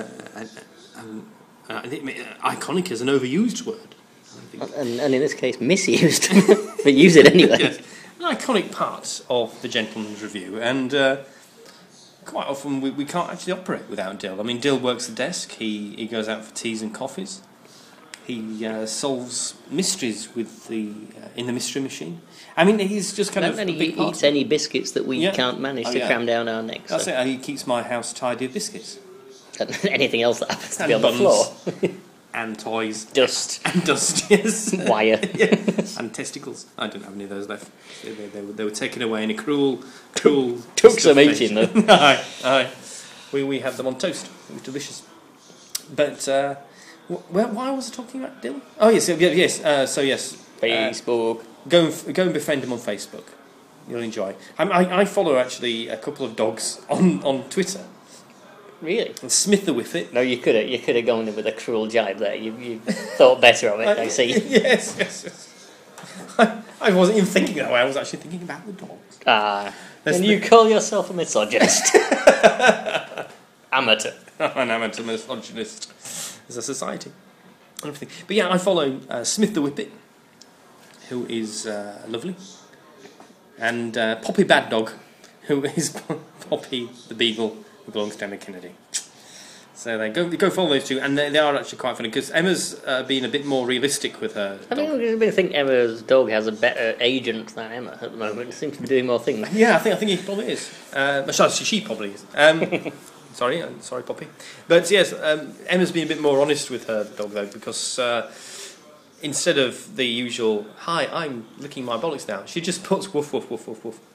iconic as an overused word. And in this case, misused. But use it anyway. Yes. An iconic part of the Gentleman's Review, and quite often we can't actually operate without Dill. I mean, Dill works the desk. He goes out for teas and coffees. He solves mysteries with in the mystery machine. I mean, he's just kind of. And he eats any biscuits that we can't manage to cram down our necks. That's it. He keeps my house tidy of biscuits. Anything else that happens to be on buns, the floor. And toys. Dust. And dust, yes. Wire. Yes. And testicles. I don't have any of those left. They were taken away in a cruel. Took some eating, though. Aye. We had them on toast. It was delicious. But why was I talking about Dylan? Oh yes. Facebook. Go and befriend him on Facebook. You'll enjoy. I follow actually a couple of dogs on Twitter. Really? And Smith the Whippet. No, you could have gone in with a cruel jibe there. You thought better of it, I see. Yes. I wasn't even thinking that way. I was actually thinking about the dogs. And you call yourself a misogynist? Amateur. An amateur misogynist as a society. But yeah, I follow Smith the Whippet, who is lovely, and Poppy Bad Dog, who is Poppy the Beagle, who belongs to Emma Kennedy. So they go follow those two, and they are actually quite funny because Emma's been a bit more realistic with her dog. I think Emma's dog has a better agent than Emma at the moment. It seems to be doing more things. Yeah, I think he probably is. She probably is. Sorry, Poppy. But yes, Emma's been a bit more honest with her dog though, because instead of the usual "Hi, I'm licking my bollocks now," she just puts "woof woof woof woof woof."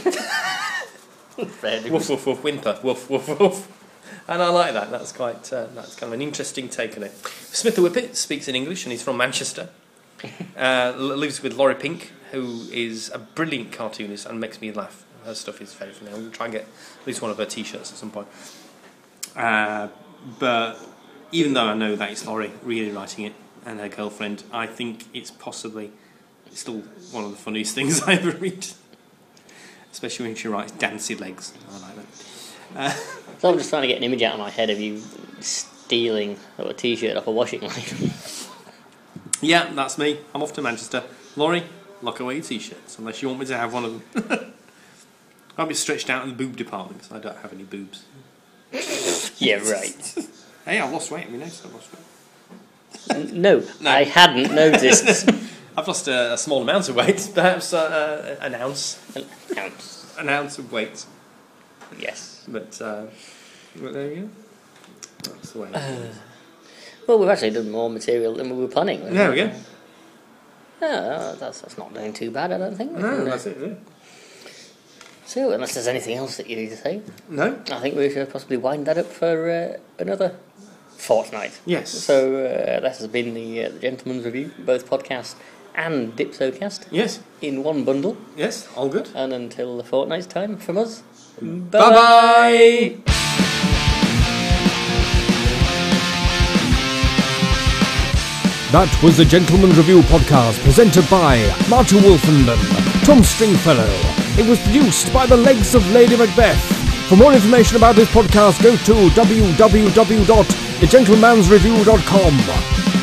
Woof woof woof, whimper, woof woof woof. And I like that. That's quite. That's kind of an interesting take on it. Smith the Whippet speaks in English, and he's from Manchester. Lives with Laurie Pink, who is a brilliant cartoonist and makes me laugh. Her stuff is very funny. I'm going to try and get at least one of her T-shirts at some point. But even though I know that it's Laurie really writing it and her girlfriend, I think it's possibly still one of the funniest things I ever read. Especially when she writes "dancy legs." I like that. So I'm just trying to get an image out of my head of you stealing a T-shirt off a washing line. Yeah, that's me. I'm off to Manchester. Laurie, lock away your T-shirts unless you want me to have one of them. I'll be stretched out in the boob department because I don't have any boobs. Yeah, right. Hey, I've lost weight. I mean, I've lost weight. No, I hadn't noticed. I've lost a small amount of weight, perhaps an ounce. An ounce. An ounce of weight. Yes. But there you go. That's the way. Well, we've actually done more material than we were planning. There we go. That's not doing too bad, I don't think. No, that's it. Yeah. So, unless there's anything else that you need to say, No. I think we should possibly wind that up for another fortnight. Yes. So that has been the Gentleman's Review, both podcast and Dipsocast. Yes. In one bundle. Yes. All good. And until a fortnight's time from us. Bye-bye. That was the Gentleman's Review podcast presented by Martin Wolfenden, Tom Stringfellow. It was produced by the legs of Lady Macbeth. For more information about this podcast, go to www.thegentleman'sreview.com.